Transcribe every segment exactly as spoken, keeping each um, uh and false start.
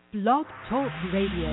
Blog Talk Radio.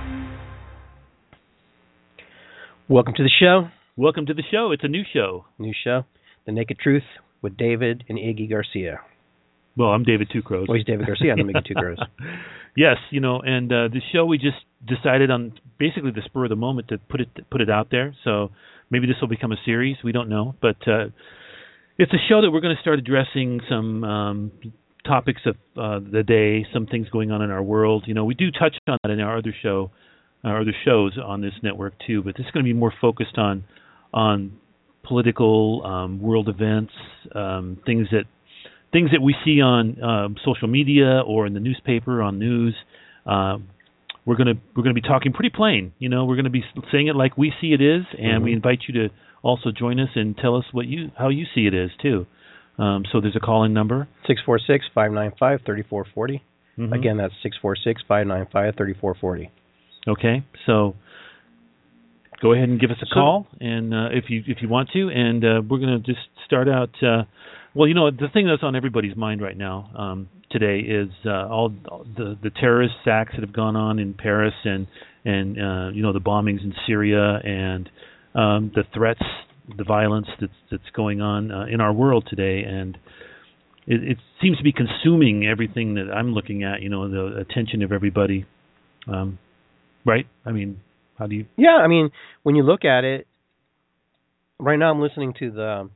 Welcome to the show. Welcome to the show. It's a new show. New show. The Naked Truth with David and Iggy Garcia. Well, I'm David Two Crows. Well, he's David Garcia. I'm Iggy Two Crows. Yes, you know, and uh, the show we just decided on basically the spur of the moment to put it put it out there. So maybe this will become a series. We don't know, but uh, it's a show that we're going to start addressing some um, topics of uh, the day, some things going on in our world. You know, we do touch on that in our other show, our other shows on this network too. But this is going to be more focused on on political um, world events, um, things that. Things that we see on um, social media or in the newspaper, on news, uh, we're gonna we're gonna be talking pretty plain. You know, we're gonna be saying it like we see it is, and mm-hmm. we invite you to also join us and tell us what you how you see it is too. Um, so there's a call-in number six four six, five nine five, three four four zero. Mm-hmm. Again, that's six four six, five nine five, three four four zero. Okay, so go ahead and give us a so, call, and uh, if you if you want to, and uh, we're gonna just start out. Uh, Well, you know, the thing that's on everybody's mind right now um, today is uh, all the the terrorist acts that have gone on in Paris and and uh, you know the bombings in Syria and um, the threats, the violence that's that's going on uh, in our world today, and it, it seems to be consuming everything that I'm looking at. You know, the attention of everybody, um, right? I mean, how do you? Yeah, I mean, when you look at it, right now I'm listening to the.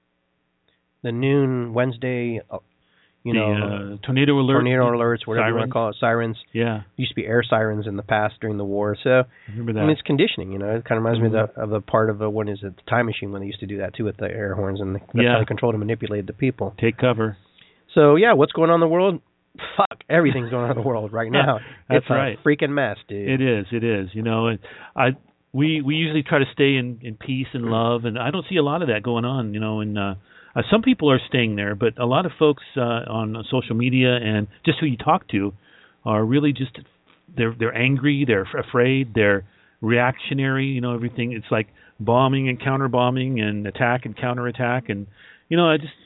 The noon Wednesday, uh, you the, know, uh, tornado alert, tornado alerts, whatever sirens. you want to call it, sirens. Yeah, used to be air sirens in the past during the war. So I remember that. I mean, it's conditioning. You know, it kind of reminds mm-hmm. me of the, of the part of the what is it, the Time Machine when they used to do that too with the air horns, and that's yeah. how they controlled and manipulated the people. Take cover. So yeah, what's going on in the world? Fuck, everything's going on in the world right now. That's it's a right. freaking mess, dude. It is. It is. You know, and I we we usually try to stay in, in peace and love, and I don't see a lot of that going on. You know, and. Uh, Uh, some people are staying there, but a lot of folks uh, on social media and just who you talk to are really just they're they're angry, they're afraid, they're reactionary. You know, everything. It's like bombing and counter bombing and attack and counterattack, and you know, I just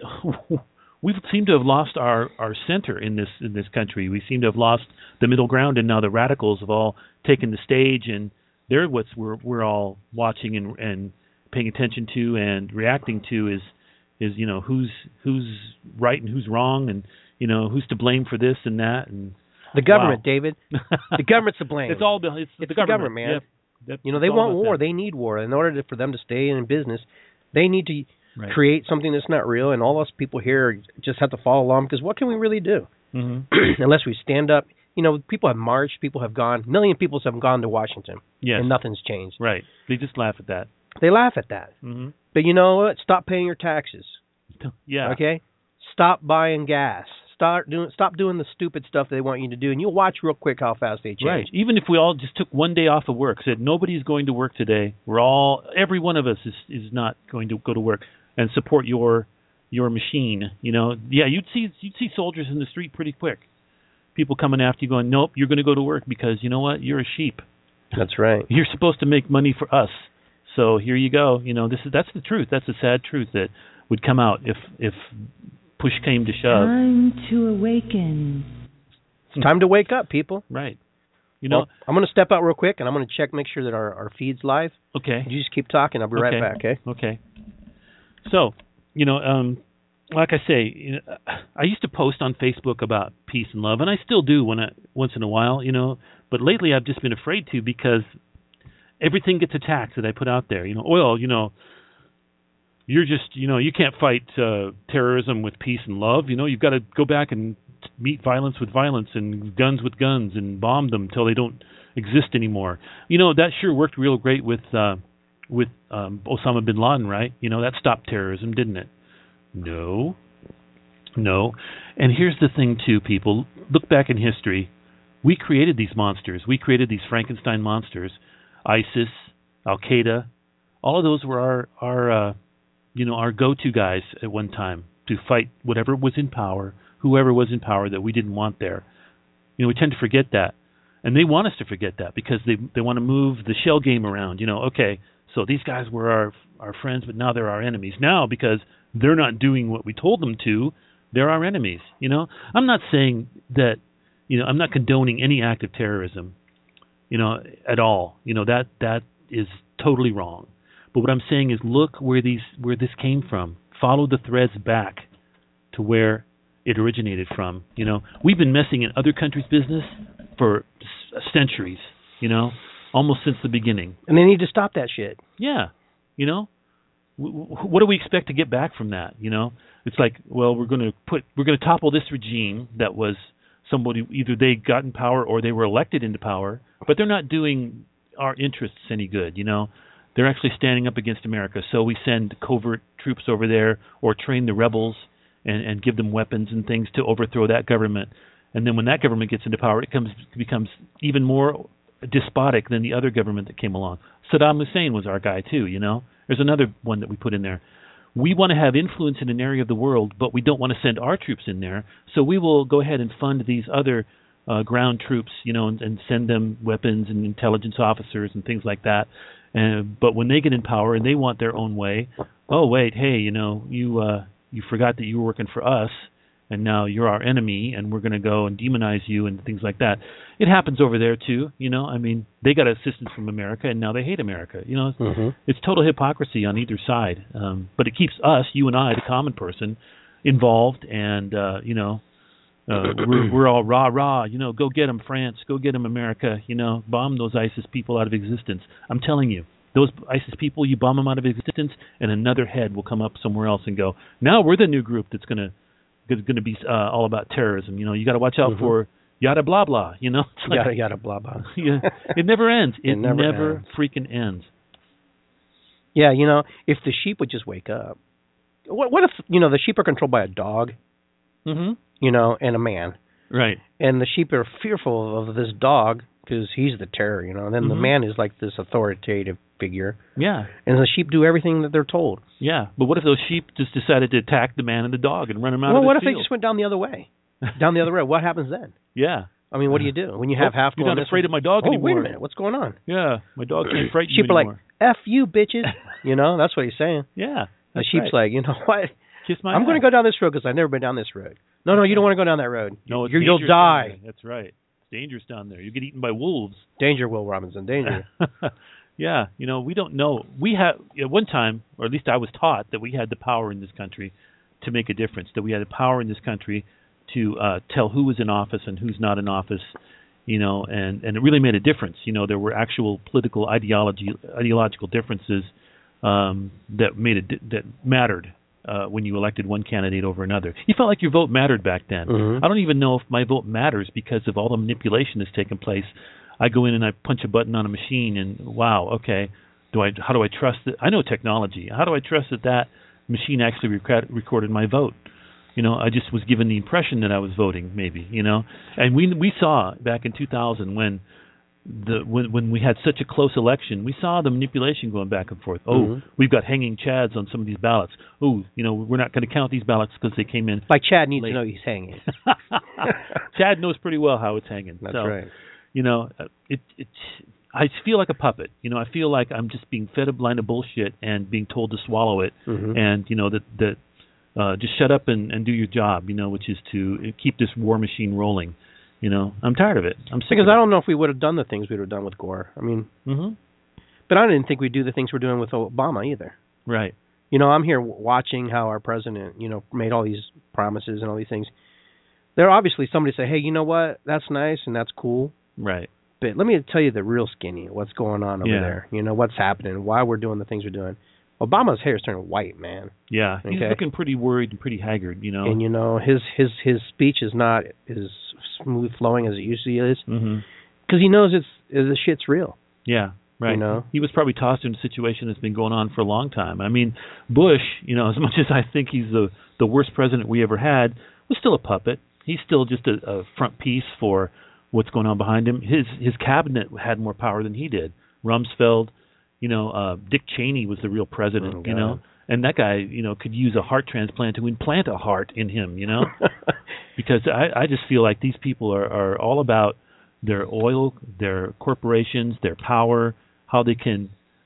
we seem to have lost our, our center in this in this country. We seem to have lost the middle ground, and now the radicals have all taken the stage, and they're what's we're we're all watching and and paying attention to and reacting to is. is, you know, who's who's right and who's wrong and, you know, who's to blame for this and that. And the government, wow. David. The government's to blame. It's all it's, it's the, the government, government, man. Yep. Yep. You know, they it's want war. That. They need war. In order to, for them to stay in business, they need to right. create something that's not real, and all us people here just have to follow along, because what can we really do? Mm-hmm. Unless we stand up. You know, people have marched, people have gone, a million people have gone to Washington, yes. and nothing's changed. Right. They just laugh at that. They laugh at that. Mm-hmm. But you know what? Stop paying your taxes. Yeah. Okay? Stop buying gas. Start doing stop doing the stupid stuff they want you to do, and you'll watch real quick how fast they change. Right. Even if we all just took one day off of work, said nobody's going to work today, we're all every one of us is, is not going to go to work and support your your machine, you know. Yeah, you'd see you'd see soldiers in the street pretty quick. People coming after you going, "Nope, you're going to go to work because you know what? You're a sheep." That's right. You're supposed to make money for us. So here you go. You know, this is that's the truth. That's the sad truth that would come out if if push came to shove. Time to awaken. It's time to wake up, people. Right. You know, well, I'm going to step out real quick, and I'm going to check, make sure that our, our feed's live. Okay. You just keep talking. I'll be okay. right back, okay? Okay. So, you know, um, like I say, you know, I used to post on Facebook about peace and love, and I still do when I, once in a while, you know, but lately I've just been afraid to because everything gets attacked that I put out there. You know, oil, you know, you're just, you know, you can't fight uh, terrorism with peace and love. You know, you've got to go back and meet violence with violence and guns with guns and bomb them until they don't exist anymore. You know, that sure worked real great with uh, with um, Osama bin Laden, right? You know, that stopped terrorism, didn't it? No. No. And here's the thing, too, people. Look back in history. We created these monsters. We created these Frankenstein monsters. ISIS, Al-Qaeda, all of those were our, our uh, you know, our go-to guys at one time to fight whatever was in power, whoever was in power that we didn't want there. You know, we tend to forget that. And they want us to forget that because they they want to move the shell game around. You know, okay, so these guys were our our friends, but now they're our enemies. Now, because they're not doing what we told them to, they're our enemies. You know, I'm not saying that you know, I'm not condoning any act of terrorism, you know, at all. You know, that that is totally wrong. But what I'm saying is, look where these where this came from. Follow the threads back to where it originated from. You know, we've been messing in other countries' business for s- centuries. You know, almost since the beginning. And they need to stop that shit. Yeah, you know, w- w- what do we expect to get back from that? You know, it's like, well, we're going to put we're going to topple this regime that was somebody, either they got in power or they were elected into power, but they're not doing our interests any good. You know, they're actually standing up against America. So we send covert troops over there or train the rebels and, and give them weapons and things to overthrow that government. And then when that government gets into power, it comes becomes even more despotic than the other government that came along. Saddam Hussein was our guy too, you know. There's another one that we put in there. We want to have influence in an area of the world, but we don't want to send our troops in there. So we will go ahead and fund these other uh, ground troops, you know, and, and send them weapons and intelligence officers and things like that. Uh, but when they get in power and they want their own way, oh wait, hey, you know, you uh, you forgot that you were working for us, and now you're our enemy, and we're going to go and demonize you and things like that. It happens over there too, you know. I mean, they got assistance from America, and now they hate America. You know, Mm-hmm. it's total hypocrisy on either side. Um, but it keeps us, you and I, the common person, involved, and uh, you know, uh, we're we're all rah rah. You know, go get them, France. Go get them, America. You know, bomb those ISIS people out of existence. I'm telling you. Those ISIS people, you bomb them out of existence, and another head will come up somewhere else and go, now we're the new group that's going to going to be uh, all about terrorism. You know, you got to watch out Mm-hmm. for yada blah blah. You know, it's like, Yada yada blah blah. yeah, it never ends. It, It never never ends. freaking ends. Yeah, you know, if the sheep would just wake up. What what if, you know, the sheep are controlled by a dog, Mm-hmm. you know, and a man, Right. and the sheep are fearful of this dog because he's the terror, you know, and then the Mhm. man is like this authoritative figure, Yeah. and the sheep do everything that they're told. Yeah. But what if those sheep just decided to attack the man and the dog and run them out Well, of the what if field? they just went down the other way, down the other road? What happens then? Yeah. I mean, what do you do when you have Oh, half? you're going not this afraid way? of my dog Oh, anymore. wait a minute, what's going on? Yeah. My dog can't frighten Sheep you are anymore. like, "F you, bitches," you know. That's what he's saying. Yeah. The That's sheep's right. like, you know what? Kiss my I'm going ass. to go down this road because I've never been down this road. No, no, you don't want to go down that road. No, it's you, you'll dangerous down die. there. That's right. It's dangerous down there. You get eaten by wolves. Danger, Will Robinson, danger. Yeah, you know, we don't know. We have at one time, or at least I was taught, that we had the power in this country to make a difference. That we had the power in this country to uh, tell who was in office and who's not in office. You know, and, and it really made a difference. You know, there were actual political ideology ideological differences um, that made it that mattered uh, when you elected one candidate over another. You felt like your vote mattered back then. Mhm. I don't even know if my vote matters because of all the manipulation that's taken place. I go in and I punch a button on a machine, and wow, okay, do I? How do I trust that? I know technology. How do I trust that that machine actually record, recorded my vote? You know, I just was given the impression that I was voting, maybe. You know, and we we saw back in two thousand when the when when we had such a close election, we saw the manipulation going back and forth. Oh, Mhm. we've got hanging chads on some of these ballots. Oh, you know, we're not going to count these ballots because they came in. Like Chad needs Late. to know he's hanging. Chad knows pretty well how it's hanging. That's so, right. You know, uh, it it I feel like a puppet. You know, I feel like I'm just being fed a line of bullshit and being told to swallow it. Mhm. And you know that that uh, just shut up and, and do your job. You know, which is to keep this war machine rolling. You know, I'm tired of it. I'm sick Because of I it. don't know if we would have done the things we would have done with Gore. I mean, Mm-hmm. but I didn't think we'd do the things we're doing with Obama either. Right. You know, I'm here w- watching how our president, you know, made all these promises and all these things. There are obviously somebody say, hey, you know what? That's nice and that's cool. Right. But let me tell you the real skinny, what's going on over Yeah. there. You know, what's happening, why we're doing the things we're doing. Obama's hair is turning white, man. Yeah. He's Okay. looking pretty worried and pretty haggard. You know. And, you know, his, his, his speech is not as smooth flowing as it usually is. Mm-hmm. Because he knows it's the shit's real. Yeah. Right. You know? He was probably tossed into a situation that's been going on for a long time. I mean, Bush, you know, as much as I think he's the the worst president we ever had, was still a puppet. He's still just a, a front piece for what's going on behind him. His his cabinet had more power than he did. Rumsfeld, you know, uh, Dick Cheney was the real president, Oh, you God. know. And that guy, you know, could use a heart transplant to implant a heart in him, you know. Because I, I just feel like these people are, are all about their oil, their corporations, their power, how they can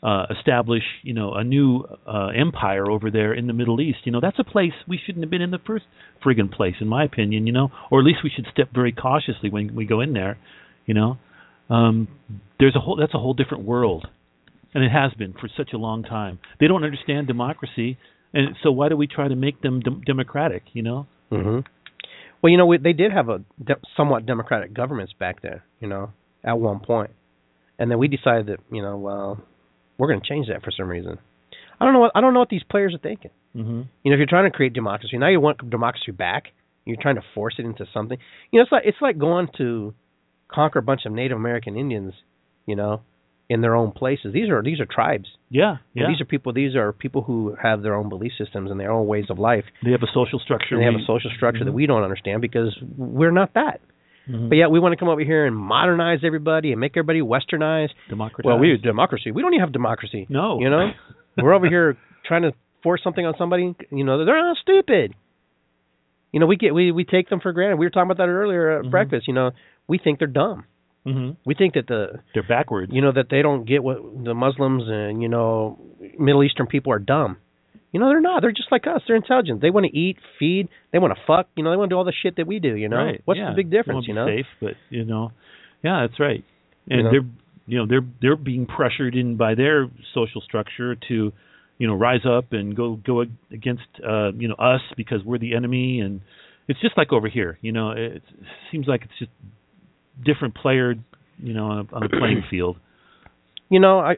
uh, establish, you know, a new uh, empire over there in the Middle East. You know, that's a place we shouldn't have been in the first friggin' place, in my opinion. You know, or at least we should step very cautiously when we go in there. You know, um, there's a whole that's a whole different world, and it has been for such a long time. They don't understand democracy, and so why do we try to make them de- democratic? You know. Mm-hmm. Well, you know, we, they did have a de- somewhat democratic governments back there. You know, at one point, and then we decided that you know, well, we're going to change that for some reason. I don't know what I don't know what these players are thinking. Mm-hmm. You know, if you're trying to create democracy, now you want democracy back. You're trying to force it into something. You know, it's like it's like going to conquer a bunch of Native American Indians. You know, in their own places. These are these are tribes. Yeah, yeah. And these are people. These are people who have their own belief systems and their own ways of life. They have a social structure. And they we, have a social structure mm-hmm. that we don't understand because we're not that. Mm-hmm. But yet we want to come over here and modernize everybody and make everybody westernized. Democratize. Well, we have democracy. We don't even have democracy. No. You know, we're over here trying to force something on somebody. You know, they're not stupid. You know, we get we, we take them for granted. We were talking about that earlier at mm-hmm. breakfast. You know, we think they're dumb. Mm-hmm. We think that the they're backwards. You know, that they don't get what the Muslims and you know Middle Eastern people are dumb. You know, they're not. They're just like us. They're intelligent. They want to eat, feed. They want to fuck. You know, they want to do all the shit that we do. You know, right. what's yeah. the big difference? You know, safe, but you know, yeah, that's right. And you know? they're you know they're they're being pressured in by their social structure to you know rise up and go go against uh, you know us because we're the enemy, and it's just like over here. You know, it, it seems like it's just different player. You know, on, a, on the playing field. You know, I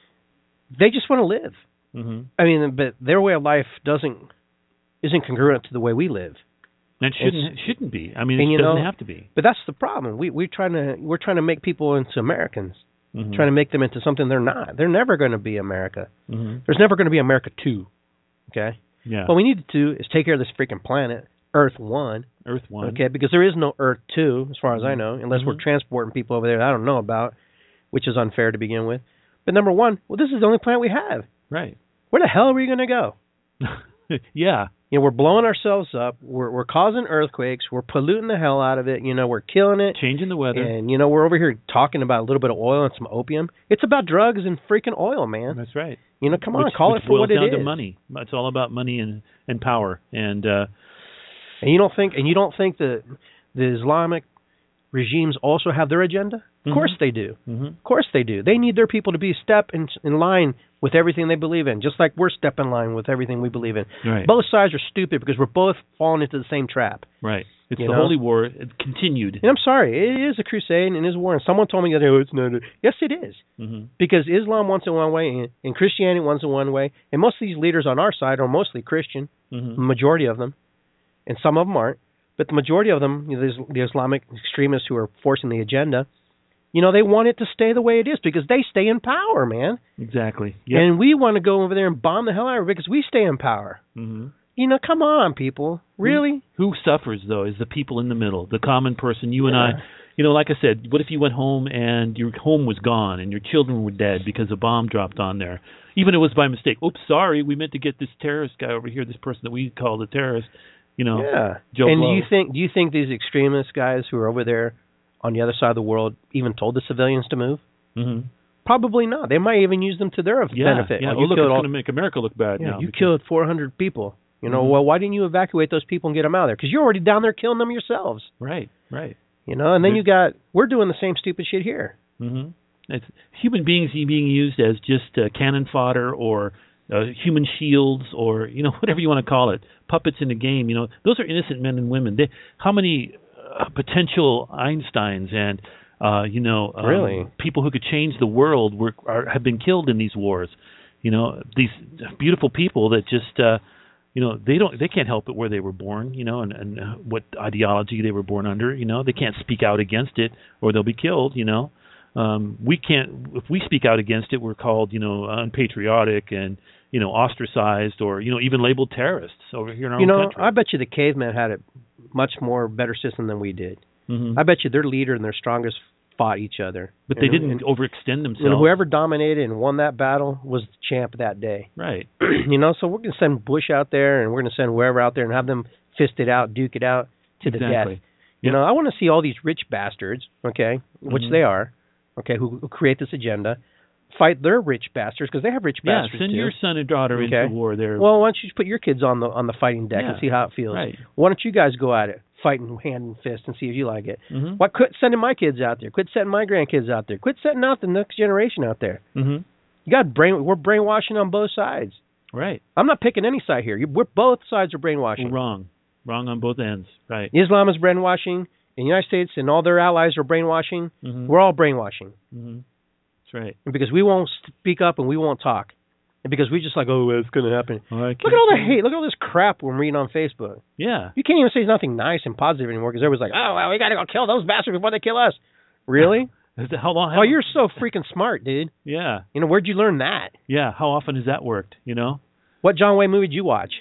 they just want to live. Mm-hmm. I mean, but their way of life doesn't isn't congruent to the way we live. And it shouldn't it shouldn't be. I mean, and, it you doesn't know, have to be. But that's the problem. We we're trying to we're trying to make people into Americans, mm-hmm. trying to make them into something they're not. They're never going to be America. Mm-hmm. There's never going to be America two. Okay. Yeah. What we need to do is take care of this freaking planet, Earth one. Earth one. Okay, because there is no Earth two, as far as I know, unless mm-hmm. we're transporting people over there that I don't know about, which is unfair to begin with. But number one, well, this is the only planet we have. Right. Where the hell are we going to go? yeah. You know, we're blowing ourselves up. We're we're causing earthquakes. We're polluting the hell out of it. You know, we're killing it. Changing the weather. And, you know, we're over here talking about a little bit of oil and some opium. It's about drugs and freaking oil, man. That's right. You know, come on, which, call which it for what it boils is. down to money. It's all about money and, and power. And uh, and you don't think and you don't think that the Islamic regimes also have their agenda? Of mm-hmm. course they do. Mm-hmm. Of course they do. They need their people to be step in, in line with everything they believe in, just like we're step in line with everything we believe in. Right. Both sides are stupid because we're both falling into the same trap. Right. It's you the know? Holy War. It continued. And I'm sorry, it is a crusade and it is a war. And someone told me the other day, oh, it's not. A... Yes, it is. Mm-hmm. Because Islam wants it one way and, and Christianity wants it one way. And most of these leaders on our side are mostly Christian, mm-hmm. the majority of them. And some of them aren't. But the majority of them, you know, the Islamic extremists who are forcing the agenda, you know, they want it to stay the way it is because they stay in power, man. Exactly. Yep. And we want to go over there and bomb the hell out of it because we stay in power. Mm-hmm. You know, come on, people. Really? Who, who suffers, though, is the people in the middle, the common person, you and Yeah. I. You know, like I said, what if you went home and your home was gone and your children were dead because a bomb dropped on there? Even if it was by mistake. Oops, sorry, we meant to get this terrorist guy over here, this person that we called a terrorist. You know, yeah. Joe and Blow. do you think do you think these extremist guys who are over there on the other side of the world even told the civilians to move? Mm-hmm. Probably not. They might even use them to their yeah, benefit. Yeah, Like, oh, you look, killed it's all, going to make America look bad yeah, now. you because- killed four hundred people. You know, mm-hmm. well, why didn't you evacuate those people and get them out of there? Because you're already down there killing them yourselves. Right, right. You know, and then There's- you got we're doing the same stupid shit here. Mm-hmm. It's human beings being used as just uh, cannon fodder or uh, human shields or, you know, whatever you want to call it, puppets in a game. You know, those are innocent men and women. They, how many uh, potential Einsteins and, uh, you know, um, really? people who could change the world were are, have been killed in these wars? You know, these beautiful people that just, uh, you know, they don't, they can't help it where they were born, you know, and, and uh, what ideology they were born under. You know, they can't speak out against it or they'll be killed. You know. Um, we can't, if we speak out against it, we're called, you know, unpatriotic and, you know, ostracized or, you know, even labeled terrorists over here in our you own know, country. I bet you the cavemen had a much more better system than we did. Mm-hmm. I bet you their leader and their strongest fought each other. But and, they didn't and, overextend themselves. and whoever dominated and won that battle was the champ that day. Right. You know, so we're going to send Bush out there and we're going to send whoever out there and have them fist it out, duke it out to exactly. the death. You Yep. know, I want to see all these rich bastards, okay, which Mhm. they are, okay, who, who create this agenda. fight their rich bastards because they have rich Yeah, bastards send too. your son and daughter Okay. into war there. Well, why don't you just put your kids on the on the fighting deck Yeah. and see how it feels? Right. Why don't you guys go at it, fighting hand and fist, and see if you like it? Mm-hmm. Why quit sending my kids out there? Quit sending my grandkids out there. Quit setting out the next generation out there. Mm-hmm. You got brain. We're brainwashing on both sides. Right. I'm not picking any side here. You- We're both sides are brainwashing. Wrong. Wrong on both ends. Right. Islam is brainwashing, and the United States and all their allies are brainwashing. Mm-hmm. We're all brainwashing. Mm-hmm. That's right. And because we won't speak up and we won't talk. And because we just like, oh, it's going to happen. Well, I Look can't at all the say- hate. Look at all this crap we're reading on Facebook. Yeah. You can't even say nothing nice and positive anymore because everyone's like, oh, well, we got to go kill those bastards before they kill us. Really? Is that- How long? How, Oh, you're so freaking smart, dude. Yeah. You know, where'd you learn that? Yeah. How often has that worked? You know. What John Wayne movie did you watch?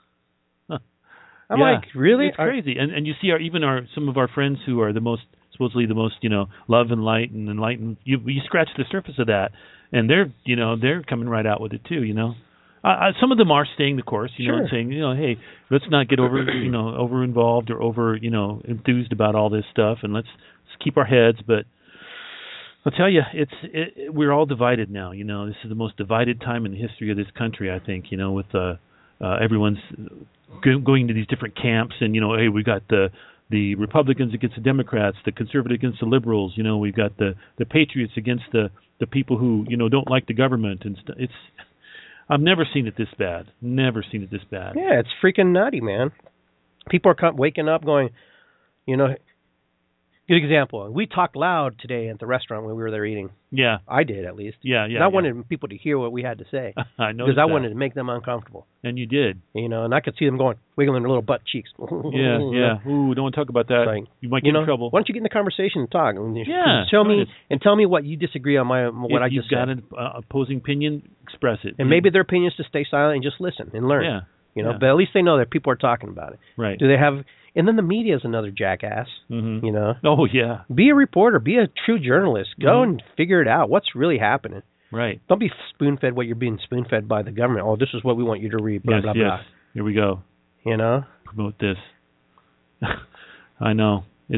I'm Yeah. like, really? It's crazy. And and you see our even our some of our friends who are the most supposedly the most you know love and light and enlightened. You you scratch the surface of that, and they're you know they're coming right out with it too. You know, uh, uh, some of them are staying the course. You know, and Sure. saying you know, hey, let's not get over you know over involved or over you know enthused about all this stuff, and let's, let's keep our heads. But I'll tell you, it's it, it, we're all divided now. You know, this is the most divided time in the history of this country. I think you know with uh, uh, everyone's go- going to these different camps, and you know, hey, we got the the Republicans against the Democrats, the conservatives against the liberals. You know, we've got the the patriots against the the people who you know don't like the government, and st- it's. I've never seen it this bad. Never seen it this bad. Yeah, it's freaking nutty, man. People are come, waking up going, you know, good example. We talked loud today at the restaurant when we were there eating. Yeah, I did, at least. yeah, yeah. And I yeah. wanted people to hear what we had to say I know because I wanted to make them uncomfortable. and you did. You know, and I could see them going, wiggling their little butt cheeks. Yeah, yeah. Ooh, don't want to talk about that. Like, you might get You know, in trouble. why don't you get in the conversation and talk? And just- Yeah, just Tell me right. and tell me what you disagree on my what if I you've just got said. an uh, opposing opinion, express it. And maybe their opinion is to stay silent and just listen and learn. Yeah. You know, yeah. but at least they know that people are talking about it. Right. Do they have? And then the media is another jackass. Mm-hmm. You know, Oh yeah. be a reporter, be a true journalist. Go Mhm. and figure it out. What's really happening? Right. Don't be spoon-fed what you're being spoon-fed by the government. Oh, this is what we want you to read. Blah yes. blah yes. blah. Here we go. You know. Promote this. I know it's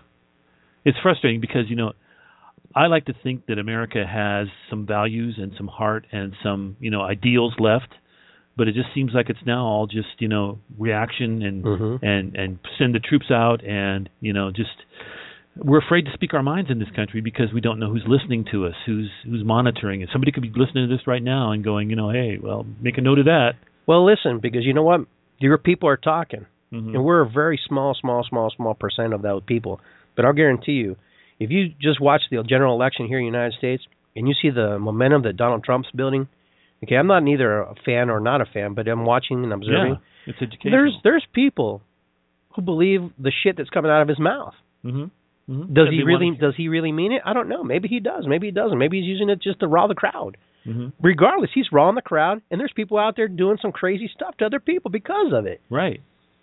it's frustrating because you know I like to think that America has some values and some heart and some you know ideals left, but it just seems like it's now all just you know reaction and Mhm. and and send the troops out and you know just we're afraid to speak our minds in this country because we don't know who's listening to us, who's who's monitoring it. Somebody could be listening to this right now and going, you know, hey, well, make a note of that. Well, listen, because you know what, your people are talking. Mm-hmm. And we're a very small, small, small, small percent of those people. But I'll guarantee you, if you just watch the general election here in the United States and you see the momentum that Donald Trump's building, okay, I'm not neither a fan or not a fan, but I'm watching and observing. Yeah, it's educational. There's there's people who believe the shit that's coming out of his mouth. Mm-hmm. Mm-hmm. Does Yeah, he they really? wanna- Does he really mean it? I don't know. Maybe he does. Maybe he doesn't. Maybe he's using it just to rile the crowd. Mhm. Regardless, he's rawing the crowd, and there's people out there doing some crazy stuff to other people because of it. Right.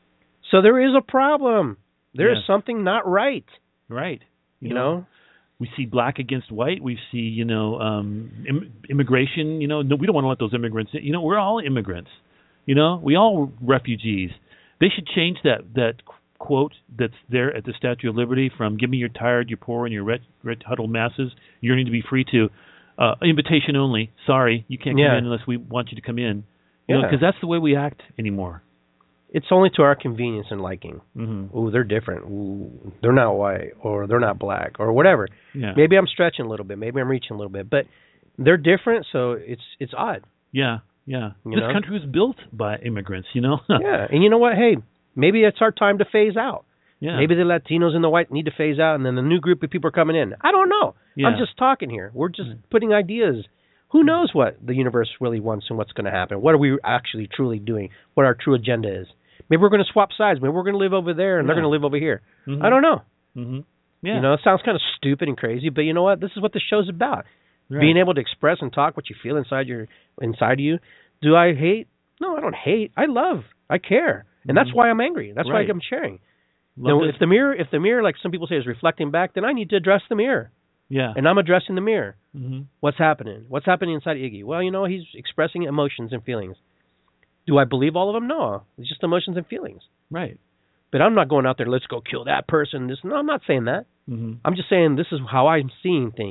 So there is a problem. There is Yes. something not right. Right. You know? we see black against white. We see, you know, um, Im- immigration. You know, no, we don't want to let those immigrants in. You know, we're all immigrants. You know, we all refugees. They should change that that quote that's there at the Statue of Liberty from "Give me your tired, your poor, and your red, red huddled masses yearning to be free" to uh, "Invitation only. Sorry, you can't come Yeah. in unless we want you to come in." You know, Yeah. because that's the way we act anymore. It's only to our convenience and liking. Mm-hmm. Ooh, they're different. Ooh, they're not white, or they're not black, or whatever. Yeah. Maybe I'm stretching a little bit. Maybe I'm reaching a little bit, but they're different, so it's it's odd. Yeah. Yeah. You this know? country was built by immigrants. You know. Yeah, and you know what? Hey, maybe it's our time to phase out. Yeah. Maybe the Latinos and the white need to phase out, and then the new group of people are coming in. I don't know. Yeah. I'm just talking here. We're just Mm. putting ideas. Who knows what the universe really wants and what's going to happen? What are we actually truly doing? What our true agenda is? Maybe we're going to swap sides. Maybe we're going to live over there, and they're Yeah. going to live over here. Mhm. I don't know. Mm-hmm. Yeah. You know, it sounds kind of stupid and crazy, but you know what? This is what the show's about. Right. Being able to express and talk what you feel inside your inside you. Do I hate? No, I don't hate. I love. I care, and that's Mhm. why I'm angry. That's Right. why I'm sharing. Love Now, this- if the mirror, if the mirror, like some people say, is reflecting back, then I need to address the mirror, yeah. and I'm addressing the mirror. Mm-hmm. What's happening? What's happening inside Iggy? Well, you know, he's expressing emotions and feelings. Do I believe all of them? No, it's just emotions and feelings. Right. But I'm not going out there. Let's go kill that person. This. No, I'm not saying that. Mm-hmm. I'm just saying this is how I'm seeing things.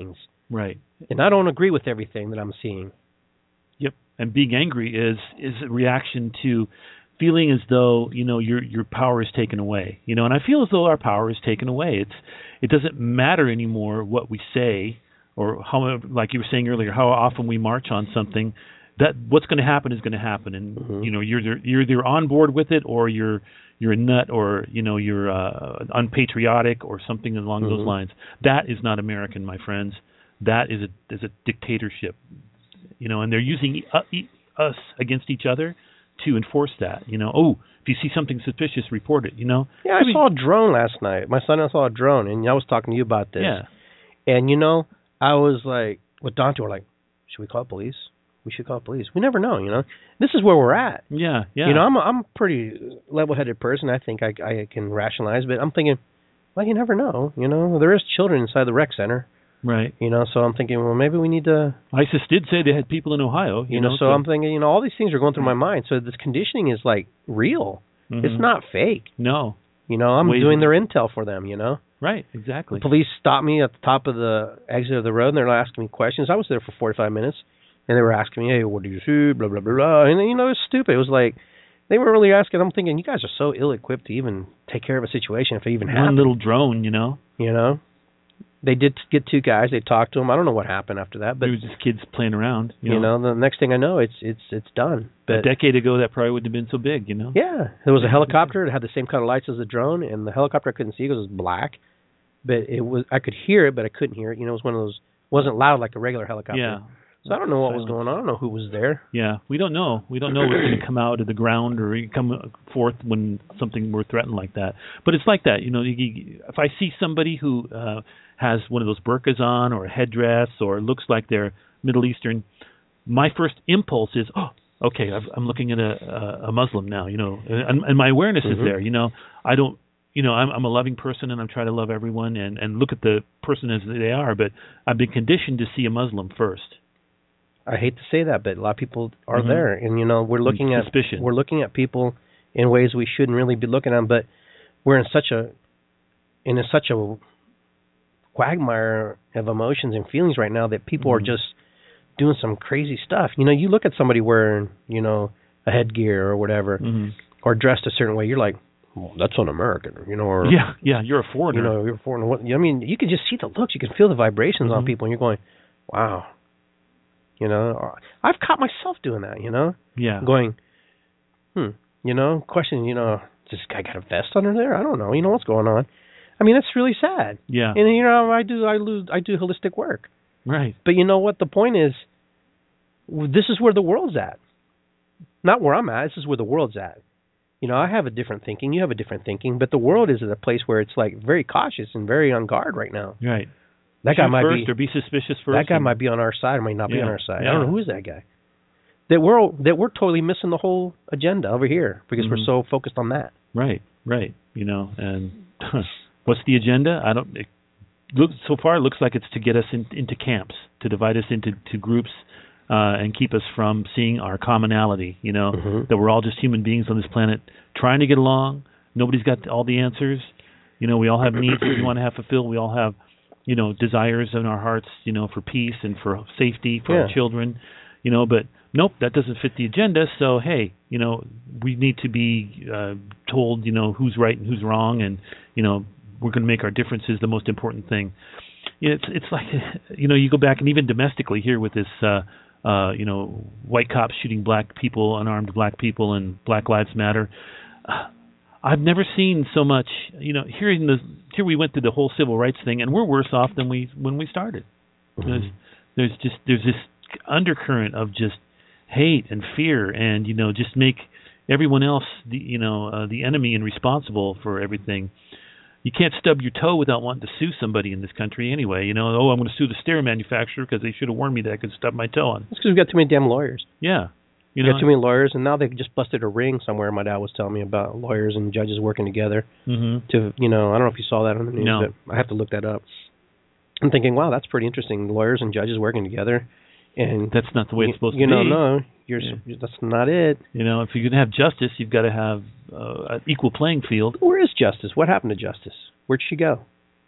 Right. And I don't agree with everything that I'm seeing. Yep. And being angry is is a reaction to feeling as though, you know, your your power is taken away. You know, and I feel as though our power is taken away. It's it doesn't matter anymore what we say or how, like you were saying earlier, how often we march on something. That what's going to happen is going to happen, and mm-hmm. you know, you're either, you're either on board with it or you're you're a nut, or you know, you're uh, unpatriotic or something along mm-hmm. those lines. That is not American, my friends. That is a is a dictatorship. You know, and they're using uh, e- us against each other to enforce that. You know, oh, if you see something suspicious, report it. You know. Yeah, I, I mean, saw a drone last night. My son and I saw a drone, and I was talking to you about this. Yeah. And you know, I was like, with Dante, we're like, should we call police? We should call police. We never know, you know. This is where we're at. Yeah, yeah. You know, I'm a, I'm a pretty level-headed person. I think I I can rationalize, but I'm thinking, well, you never know. You know, there is children inside the rec center. Right. You know, so I'm thinking, well, maybe we need to. ISIS did say they had people in Ohio. You, you know, know, so, so I'm thinking, you know, all these things are going through my mind. So this conditioning is like real. Mm-hmm. It's not fake. No. You know, I'm Ways doing their intel for them. You know. Right. Exactly. The police stopped me at the top of the exit of the road, and they're asking me questions. I was there for forty-five minutes. And they were asking me, hey, what do you see, blah, blah, blah, blah. And, you know, it was stupid. It was like, they were really asking. I'm thinking, you guys are so ill-equipped to even take care of a situation if it even happened. One little drone, you know. You know. They did get two guys. They talked to them. I don't know what happened after that. But it was just kids playing around. You, you know? know, the next thing I know, it's it's it's done. But a decade ago, that probably wouldn't have been so big, you know. Yeah. There was a helicopter. It had the same kind of lights as the drone. And the helicopter I couldn't see because it was black. But it was I could hear it, but I couldn't hear it. You know, it was one of those, wasn't loud like a regular helicopter. Yeah. So I don't know what was going on. I don't know who was there. Yeah, we don't know. We don't know what's going to come out of the ground or come forth when something were threatened like that. But it's like that, you know. You, you, if I see somebody who uh, has one of those burqas on or a headdress or looks like they're Middle Eastern, my first impulse is, oh, okay, I've, I'm looking at a, a Muslim now, you know, and, and my awareness mm-hmm. is there. You know, I don't. You know, I'm, I'm a loving person, and I'm trying to love everyone and, and look at the person as they are. But I've been conditioned to see a Muslim first. I hate to say that, but a lot of people are mm-hmm. there, and you know we're looking and at suspicion. we're looking at people in ways we shouldn't really be looking at them. But we're in such a in a, such a quagmire of emotions and feelings right now that people mm-hmm. are just doing some crazy stuff. You know, you look at somebody wearing you know a headgear or whatever, mm-hmm. or dressed a certain way, you're like, well, that's un-American, you know. Or, yeah, yeah, you're a foreigner. You know, you're a foreigner. What, I mean, you can just see the looks, you can feel the vibrations mm-hmm. on people, and you're going, wow. You know, I've caught myself doing that, you know? Yeah. Going, hmm, you know, questioning, you know, does this guy got a vest under there? I don't know. You know what's going on? I mean, it's really sad. Yeah. And, you know, I do I, lose, I do holistic work. Right. But you know what? The point is, this is where the world's at. Not where I'm at. This is where the world's at. You know, I have a different thinking. You have a different thinking. But the world is at a place where it's, like, very cautious and very on guard right now. Right. That Shoot guy might first be, or be suspicious first. That guy might be on our side or might not yeah, be on our side. yeah. I don't know who is that guy. That we're that we're totally missing the whole agenda over here because mm-hmm. we're so focused on that. Right, right. You know, and what's the agenda? I don't. It look so far, it looks like it's to get us in, into camps, to divide us into to groups, uh, and keep us from seeing our commonality. You know, mm-hmm. that we're all just human beings on this planet trying to get along. Nobody's got all the answers. You know, we all have needs that we want to have fulfilled. We all have, you know, desires in our hearts, you know, for peace and for safety for yeah. our children, you know, but nope, that doesn't fit the agenda. So, hey, you know, we need to be uh, told, you know, who's right and who's wrong. And, you know, we're going to make our differences the most important thing. You know, it's, it's like, you know, you go back and even domestically here with this, uh, uh, you know, white cops shooting black people, unarmed black people, and Black Lives Matter. Uh, I've never seen so much, you know, here in the here we went through the whole civil rights thing, and we're worse off than we when we started. Mm-hmm. There's, there's just there's this undercurrent of just hate and fear, and you know, just make everyone else the you know uh, the enemy and responsible for everything. You can't stub your toe without wanting to sue somebody in this country anyway. You know, oh, I'm going to sue the stair manufacturer because they should have warned me that I could stub my toe on. That's because we've got too many damn lawyers. Yeah. You We've know, got too many lawyers, and now they've just busted a ring somewhere. My dad was telling me about lawyers and judges working together mm-hmm. to, you know, I don't know if you saw that on the news, no. but I have to look that up. I'm thinking, wow, that's pretty interesting. Lawyers and judges working together. And that's not the way it's supposed you to know, be. No, you're, yeah. that's not it. You know, if you're going to have justice, you've got to have uh, an equal playing field. Where is justice? What happened to justice? Where'd she go?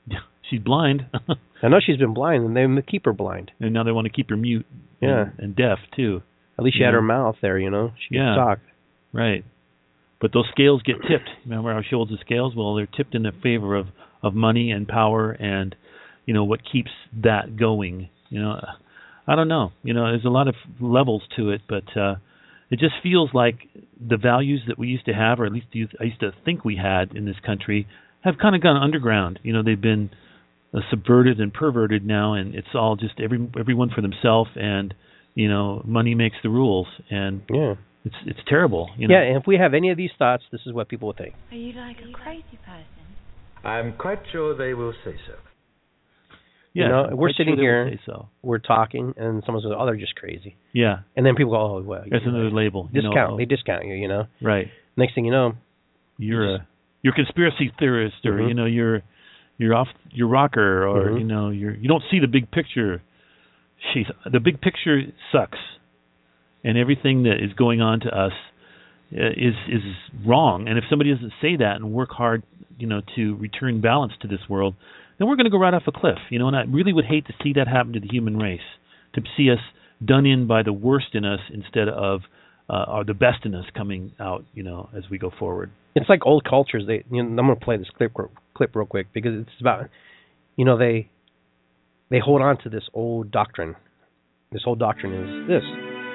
She's blind. I know she's been blind, and they keep her blind. And now they want to keep her mute. Yeah. And, and deaf too. At least she yeah. had her mouth there, you know. She yeah. could talk. Right. But those scales get tipped. Remember how she holds the scales? Well, they're tipped in the favor of, of money and power and, you know, what keeps that going. You know, I don't know. You know, there's a lot of levels to it, but uh, it just feels like the values that we used to have, or at least I used to think we had in this country, have kind of gone underground. You know, they've been uh, subverted and perverted now, and it's all just every everyone for themselves, and, you know, money makes the rules. And yeah. It's it's terrible. You know? Yeah, and if we have any of these thoughts, this is what people will think. Are you like a crazy person? I'm quite sure they will say so. Yeah, you know, I'm we're quite sitting sure here, say so. we're talking, and someone says, "Oh, they're just crazy." Yeah. And then people go, "Oh, well." That's you know, another label. You discount. know, They discount you. You know. Right. Next thing you know, you're a you're a conspiracy theorist, or mm-hmm. you know, you're you're off your rocker, or mm-hmm. you know, you're you don't see the big picture. She's the big picture sucks, and everything that is going on to us is is wrong. And if somebody doesn't say that and work hard, you know, to return balance to this world, then we're going to go right off a cliff. You know, and I really would hate to see that happen to the human race, to see us done in by the worst in us instead of uh, or the best in us coming out. You know, as we go forward. It's like old cultures. They, you know, I'm going to play this clip clip real quick because it's about, you know, they they hold on to this old doctrine. This whole doctrine is this.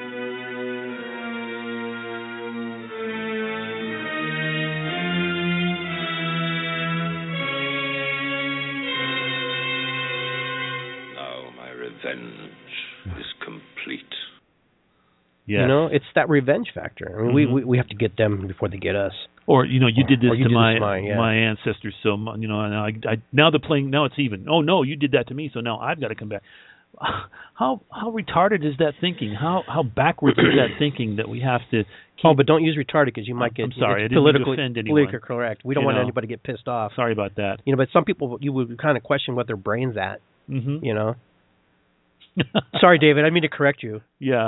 Revenge is complete. Yes. You know, it's that revenge factor. I mean, mm-hmm. we, we we have to get them before they get us. Or you know, you did this you to did my this to mine, yeah. my ancestors, so you know, and I, I now they're playing. Now it's even. Oh no, you did that to me, so now I've got to come back. How how retarded is that thinking? How how backwards is that thinking that we have to? Keep... Oh, but don't use retarded because you might get. I'm sorry, I didn't politically, offend anyone. Politically correct. We don't you want know, anybody to get pissed off. Sorry about that. You know, but some people you would kind of question what their brain's at. Mm-hmm. You know. Sorry, David. I mean to correct you. Yeah.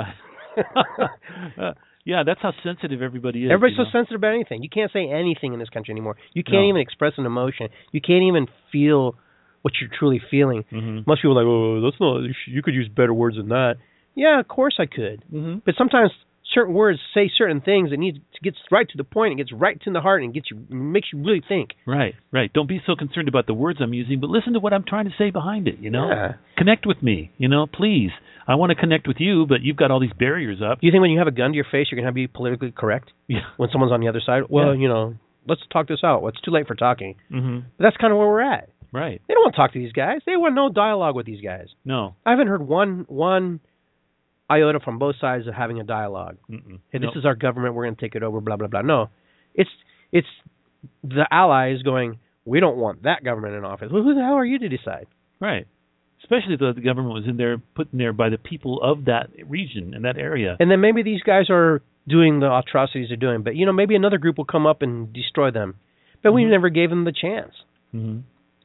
uh, yeah, that's how sensitive everybody is. Everybody's so know? sensitive about anything. You can't say anything in this country anymore. You can't no. even express an emotion. You can't even feel what you're truly feeling. Mm-hmm. Most people are like, oh, that's not. You could use better words than that. Yeah, of course I could. Mm-hmm. But sometimes certain words say certain things. It needs to get right to the point. It gets right to the heart and gets you makes you really think. Right, right. Don't be so concerned about the words I'm using, but listen to what I'm trying to say behind it. You know, yeah. Connect with me. You know, please. I want to connect with you, but you've got all these barriers up. Do you think when you have a gun to your face, you're going to be politically correct? Yeah. When someone's on the other side? Well, yeah. you know, let's talk this out. Well, it's too late for talking. Mm-hmm. But that's kind of where we're at. Right. They don't want to talk to these guys. They want no dialogue with these guys. No. I haven't heard one one iota from both sides of having a dialogue. Mm-mm. Hey, this nope. is our government. We're going to take it over, blah, blah, blah. No. It's it's the allies going, we don't want that government in office. Well, who the hell are you to decide? Right. Especially if the government was in there, put in there by the people of that region and that area. And then maybe these guys are doing the atrocities they're doing, but, you know, maybe another group will come up and destroy them. But mm-hmm. we never gave them the chance. Mm-hmm.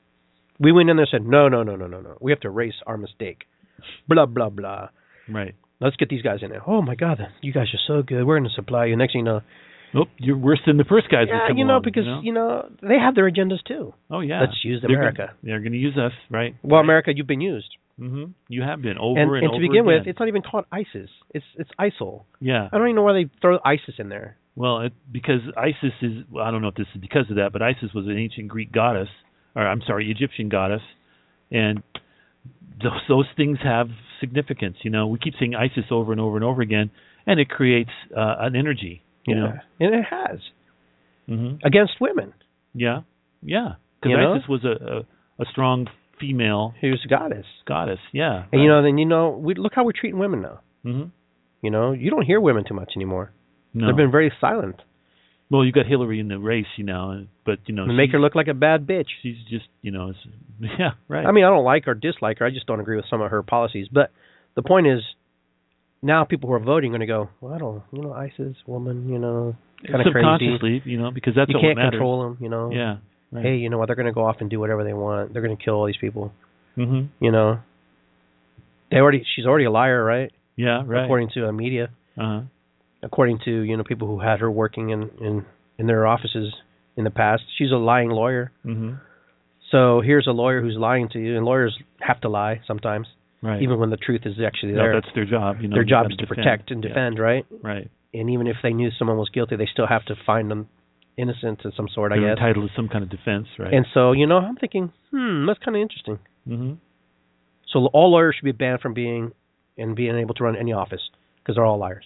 We went in there and said, no, no, no, no, no, no. We have to erase our mistake. Blah, blah, blah. Right. Let's get these guys in there. Oh, my God, you guys are so good. We're going to supply you. Next thing you know. Nope, you're worse than the first guys Yeah, that come you know, along, because, you know? you know, they have their agendas, too. Oh, yeah. Let's use they're America. Gonna, they're going to use us, right? Well, right. America, you've been used. Mm-hmm. You have been, over and, and, and over to begin again. with, it's not even called ISIS. It's it's ISIL. Yeah. I don't even know why they throw ISIS in there. Well, it, because ISIS is, well, I don't know if this is because of that, but ISIS was an ancient Greek goddess, or I'm sorry, Egyptian goddess, and those, those things have significance. You know, we keep saying ISIS over and over and over again, and it creates uh, an energy, you yeah. know. And it has. Mm-hmm. Against women. Yeah, yeah. Because ISIS know? was a, a, a strong female. She was a goddess. Goddess, yeah. And, right. you know, then, you know, we look how we're treating women now. Mm-hmm. You know, you don't hear women too much anymore. No. They've been very silent. Well, you got Hillary in the race, you know, but, you know. They make her look like a bad bitch. She's just, you know, it's, yeah, right. I mean, I don't like or dislike her. I just don't agree with some of her policies. But the point is, now people who are voting are going to go, well, I don't, you know, ISIS, woman, you know, kind of crazy. Subconsciously, you know, because that's you all can't that matters. control them, you know. Yeah. Right. Hey, you know what? They're going to go off and do whatever they want. They're going to kill all these people. Mm-hmm. You know. They already. She's already a liar, right? Yeah, right. According to uh, media. Uh-huh. According to, you know, people who had her working in, in, in their offices in the past. She's a lying lawyer. Mm-hmm. So here's a lawyer who's lying to you, and lawyers have to lie sometimes, right. even when the truth is actually no, there. that's their job. You know, their you job gotta is to defend. protect and defend, yeah. right? Right. And even if they knew someone was guilty, they still have to find them innocent of some sort, I They're guess. entitled to some kind of defense, right? And so, you know, I'm thinking, hmm, that's kind of interesting. mm-hmm. So all lawyers should be banned from being and being able to run any office because they're all liars.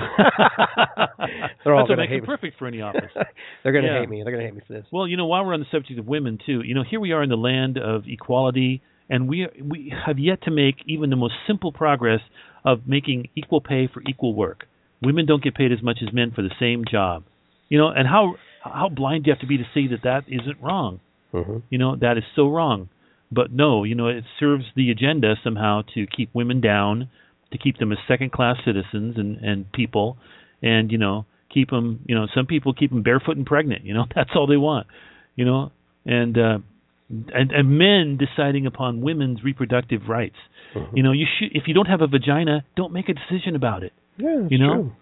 They're all That's what going to makes hate it me. perfect for any office. They're going to Yeah. hate me. They're going to hate me for this. Well, you know, while we're on the subject of women too, you know, here we are in the land of equality, and we we have yet to make even the most simple progress of making equal pay for equal work. Women don't get paid as much as men for the same job. You know, and how how blind do you have to be to see that that isn't wrong? Mm-hmm. You know, that is so wrong. But no, you know, it serves the agenda somehow to keep women down, to keep them as second-class citizens and, and people, and, you know, keep them, you know, some people keep them barefoot and pregnant, you know, that's all they want, you know, and, uh, and, and men deciding upon women's reproductive rights. Mm-hmm. You know, you should, if you don't have a vagina, don't make a decision about it. Yeah, that's you know? true.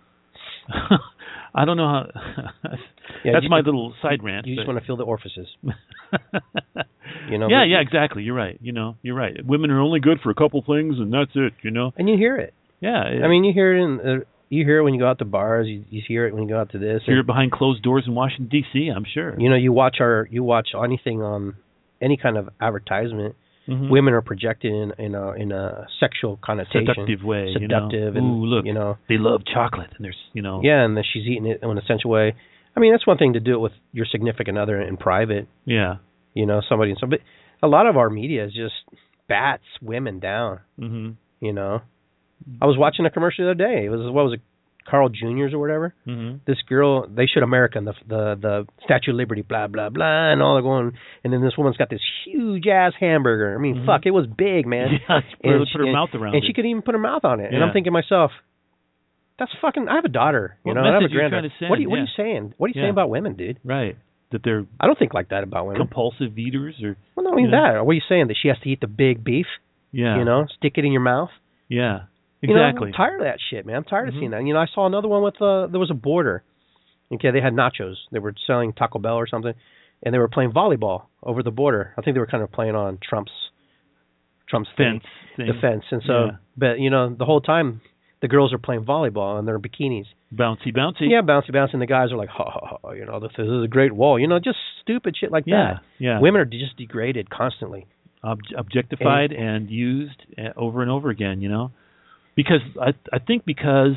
I don't know how. Yeah, that's you- my little side rant. You just but- want to feel the orifices. You know, yeah, but- yeah, exactly. You're right. You know, you're right. Women are only good for a couple things, and that's it. You know. And you hear it. Yeah. I mean, you hear it in uh, you hear it when you go out to bars. You, you hear it when you go out to this. Hear and, it behind closed doors in Washington D C. I'm sure. you know, you watch our you watch anything on any kind of advertisement. Mhm. Women are projected in in a in a sexual connotation, Seductive way. seductive, you know? and Ooh, look, you know, they love chocolate, and there's, you know. yeah, and that she's eating it in an essential way. I mean, that's one thing to do it with your significant other in private. Yeah. You know, somebody and somebody. A lot of our media is just bats women down. Mhm. You know, I was watching a commercial the other day. It was what was it, Carl Junior's or whatever. Mhm. This girl, they showed American the the the Statue of Liberty, blah blah blah, and all they're going. And then this woman's got this huge ass hamburger. I mean, Mhm. fuck, it was big, man. Yeah, she and put, she, put her and, mouth around and it. she could even put her mouth on it. And Yeah. I'm thinking to myself, that's fucking. I have a daughter, you What know. I have a message are you granddaughter. trying to What are you send? What are you Yeah. saying? What are you Yeah. saying about women, dude? Right. That they're I don't think like that about women. compulsive eaters, or Well, not only you know. that. What are you saying? That she has to eat the big beef? yeah. You know, stick it in your mouth. Yeah. You know, Exactly. I'm tired of that shit, man. I'm tired Mhm. of seeing that. You know, I saw another one with uh there was a border. Okay, they had nachos. They were selling Taco Bell or something, and they were playing volleyball over the border. I think they were kind of playing on Trump's Trump's thing, Fence thing. the fence. And so, Yeah. but you know, the whole time the girls are playing volleyball in their bikinis. Bouncy, bouncy. Yeah, bouncy, bouncy. And the guys are like, ha ha ha. You know, this is a great wall. You know, just stupid shit like Yeah. that. Yeah. Women are just degraded constantly. Ob- objectified and used uh, over and over again, you know, because I I think because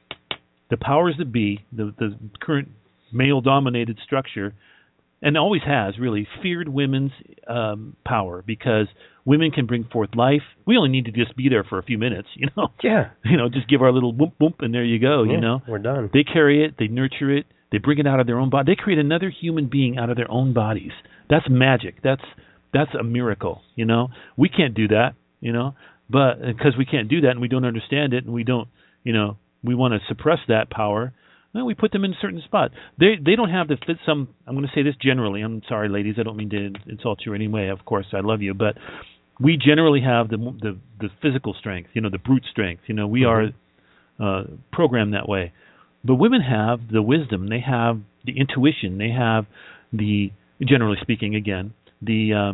the powers that be, the the current male-dominated structure, and always has really feared women's um, power, because women can bring forth life. We only need to just be there for a few minutes, you know. Yeah. You know, just give our little whoop whoop, and there you go. Yeah, You know, we're done. they carry it, they nurture it, they bring it out of their own body. They create another human being out of their own bodies. That's magic. That's That's a miracle, you know. We can't do that, you know, but because we can't do that and we don't understand it and we don't, you know, we want to suppress that power. Well, we put them in a certain spot. They they don't have the fit. Some I'm going to say this generally. I'm sorry, ladies. I don't mean to insult you in any way. Of course, I love you, but we generally have the the the physical strength, you know, the brute strength. You know, we Mhm. are uh, programmed that way. But women have the wisdom. They have the intuition. They have the, generally speaking, again, the uh,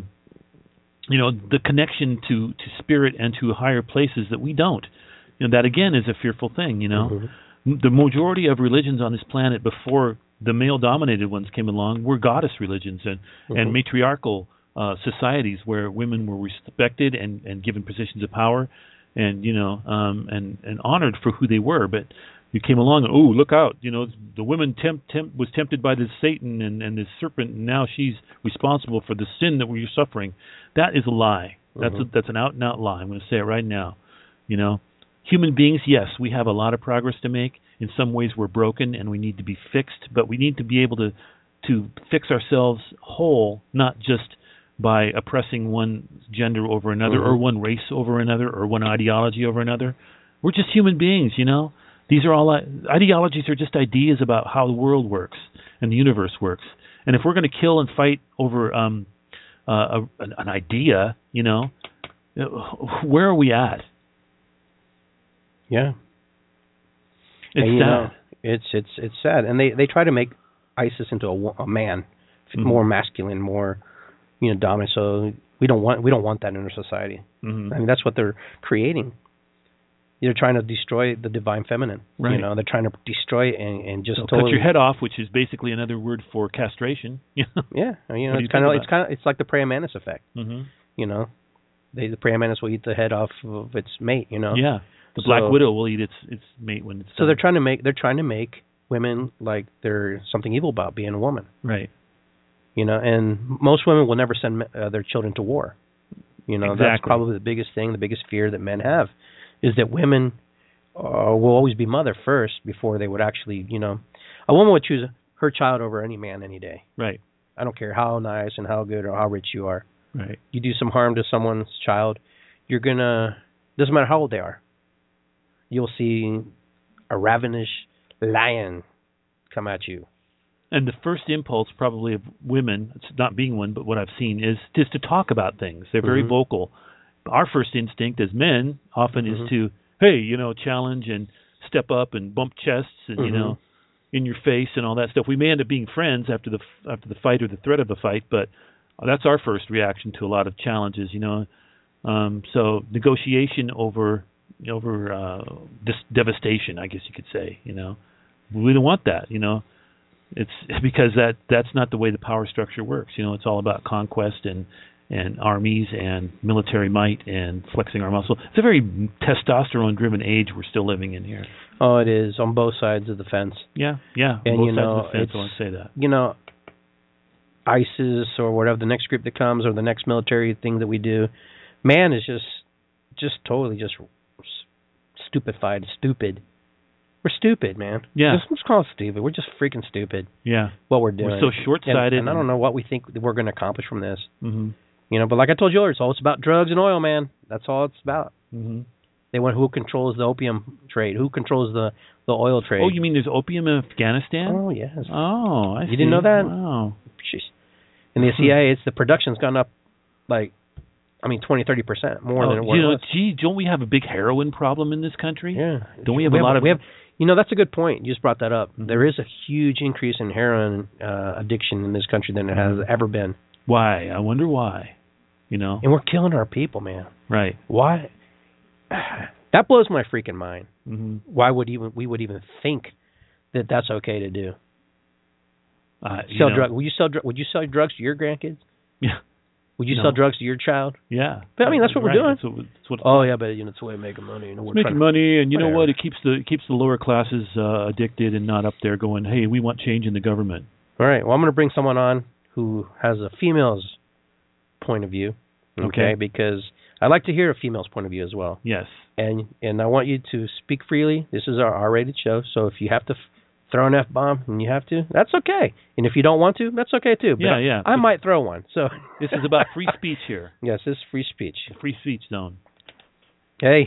you know, the connection to, to spirit and to higher places that we don't. You know, that again is a fearful thing. You know, Mhm. the majority of religions on this planet before the male-dominated ones came along were goddess religions and Mhm. and matriarchal uh, societies where women were respected and, and given positions of power, and you know, um, and and honored for who they were. But you came along and, oh, look out, you know, the woman tempt, tempt, was tempted by this Satan and, and this serpent, and now she's responsible for the sin that we're suffering. That is a lie. That's a, Mhm. that's an out-and-out lie. I'm going to say it right now. You know, human beings, yes, we have a lot of progress to make. In some ways we're broken and we need to be fixed, but we need to be able to, to fix ourselves whole, not just by oppressing one gender over another, Mhm. or one race over another, or one ideology over another. We're just human beings, you know. These are all uh, ideologies are just ideas about how the world works and the universe works. And if we're going to kill and fight over um, uh, a, an, an idea, you know, where are we at? Yeah. It's And, you sad. know, it's it's it's sad, and they they try to make ISIS into a, wo- a man, Mhm. more masculine, more you know, dominate. So we don't want we don't want that in our society. Mm-hmm. I mean, that's what they're creating. They're trying to destroy the divine feminine. Right. You know, they're trying to destroy it and, and just They'll totally cut your head off, which is basically another word for castration. Yeah, you know, What do it's you kind of think it's kind of it's like the praying mantis effect. Mm-hmm. You know, they, the praying mantis will eat the head off of its mate. You know. Yeah. The So- black widow will eat its its mate when it's So done. they're trying to make they're trying to make women like there's something evil about being a woman. Right. You know, and most women will never send uh, their children to war. You know, that's Exactly. probably the biggest thing, the biggest fear that men have, is that women uh, will always be mother first before they would actually, you know, a woman would choose her child over any man any day. Right. I don't care how nice and how good or how rich you are. Right. You do some harm to someone's child, you're gonna, doesn't matter how old they are, you'll see a ravenous lion come at you. And the first impulse probably of women, it's not being one, but what I've seen is just to talk about things. They're very Mhm. vocal. Our first instinct as men often Mhm. is to, hey, you know, challenge and step up and bump chests and you Mhm. know, in your face and all that stuff. We may end up being friends after the after the fight or the threat of the fight, but that's our first reaction to a lot of challenges. You know, um, so negotiation over over uh, this devastation, I guess you could say. You know, we don't want that. You know. It's because that that's not the way the power structure works. You know, it's all about conquest and and armies and military might and flexing our muscle. It's a very testosterone-driven age we're still living in here. Oh, it is on both sides of the fence. Yeah, yeah. And, both you sides know, of the fence, it's- I want to say that. You know, ISIS or whatever the next group that comes or the next military thing that we do, man is just just totally just stupefied, stupid. We're stupid, man. Yeah. Just, let's call it stupid. We're just freaking stupid. Yeah. What we're doing. We're so short-sighted. And, and I don't know what we think that we're going to accomplish from this. Mm-hmm. You know, but like I told you earlier, it's all it's about drugs and oil, man. That's all it's about. Mm-hmm. They want who controls the opium trade, who controls the the oil trade. Oh, you mean there's opium in Afghanistan? Oh, yes. Oh, I You see. didn't know that? Wow. Jeez. In the C I A, it's the production's gone up like, I mean, twenty, thirty percent more Oh, than what you it know, was. gee, don't we have a big heroin problem in this country? Yeah. Don't we have a lot of- We have, you know, that's a good point. You just brought that up. Mhm. There is a huge increase in heroin uh, addiction in this country than there has ever been. Why? I wonder why. You know? And we're killing our people, man. Right. Why? That blows my freaking mind. Mm-hmm. Why would even we would even think that that's okay to do? Uh, you Sell know, drug? Would you sell? dr- Would you sell drugs to your grandkids? Yeah. Would you No. sell drugs to your child? Yeah. But, I mean, that's what we're Right. doing. That's what, that's what Oh yeah, but you know it's a way of making money. You know, we're It's making trying money, and you know Whatever. what? It keeps the it keeps the lower classes uh, addicted and not up there going, "Hey, we want change in the government." All right. Well, I'm going to bring someone on who has a female's point of view. Okay. Okay. Because I like to hear a female's point of view as well. Yes. And and I want you to speak freely. This is our R-rated show, so if you have to f- throw an F-bomb and you have to, that's okay. And if you don't want to, that's okay too. But Yeah, I, yeah. I might throw one. So This is about free speech here, yes, this is free speech. the free speech zone. Hey,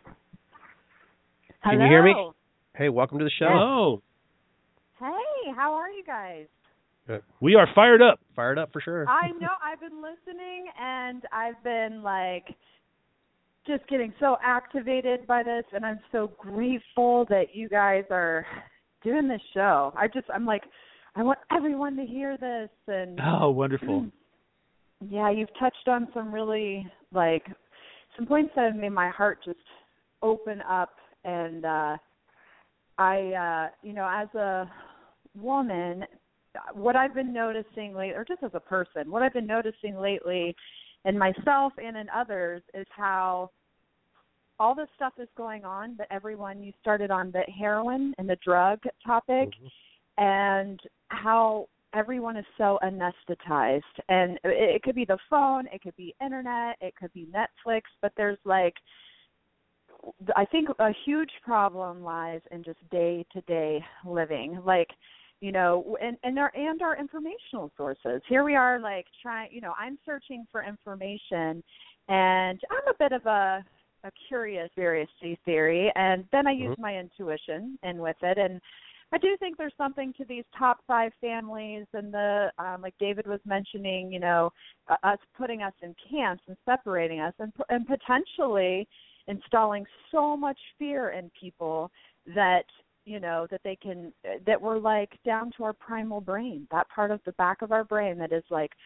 Hello. can you hear me? Hey, welcome to the show. Hello. Hey, how are you guys? We are fired up. Fired up for sure. I know I've been listening and I've been like just getting so activated by this, and I'm so grateful that you guys are doing this show. I just I'm like I want everyone to hear this, and Oh, wonderful. yeah, you've touched on some really like some points that have made my heart just open up, and uh I uh you know, as a woman, what I've been noticing lately, or just as a person, what I've been noticing lately in myself and in others is how all this stuff is going on, but everyone, you started on the heroin and the drug topic, Mm-hmm. and how everyone is so anesthetized. And it, it could be the phone, it could be internet, it could be Netflix, but there's like, I think a huge problem lies in just day-to-day living. Like, you know, and, and our and our informational sources. Here we are, like trying. You know, I'm searching for information, and I'm a bit of a a curious conspiracy theory, and then I use Mm-hmm. my intuition in with it, and I do think there's something to these top five families, and the um, like David was mentioning, you know, uh, us putting us in camps and separating us, and and potentially installing so much fear in people that. You know, that they can, that we're like down to our primal brain, that part of the back of our brain that is like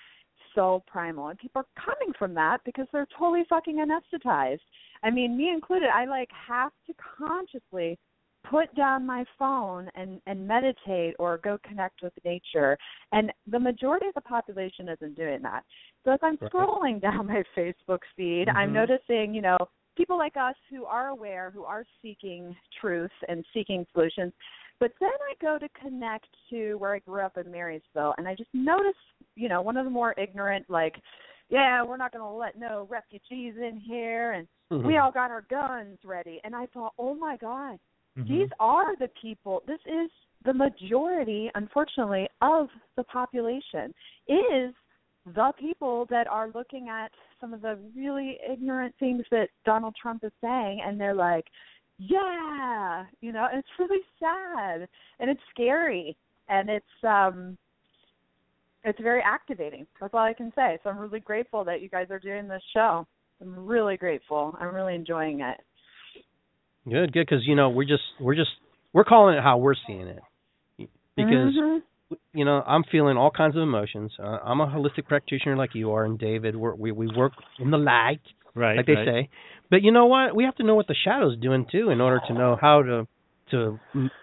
so primal. And people are coming from that because they're totally fucking anesthetized. I mean, me included, I like have to consciously put down my phone and, and meditate or go connect with nature. And the majority of the population isn't doing that. So as I'm scrolling down my Facebook feed, mm-hmm. I'm noticing, you know, people like us who are aware, who are seeking truth and seeking solutions. But then I go to connect to where I grew up in Marysville, and I just notice, you know, one of the more ignorant, like, yeah, we're not going to let no refugees in here, and mm-hmm. we all got our guns ready. And I thought, oh, my God, mm-hmm. these are the people. This is the majority, unfortunately, of the population is the people that are looking at some of the really ignorant things that Donald Trump is saying, and they're like, yeah, you know, and it's really sad, and it's scary, and it's um, it's very activating. That's all I can say. So I'm really grateful that you guys are doing this show. I'm really grateful. I'm really enjoying it. Good, good, because you know we're just we're just we're calling it how we're seeing it, because mm-hmm. you know I'm feeling all kinds of emotions. Uh, I'm a holistic practitioner like you are, and David. We're, we we work in the light, right? Like they right. say. But you know what? We have to know what the shadow's doing too, in order to know how to to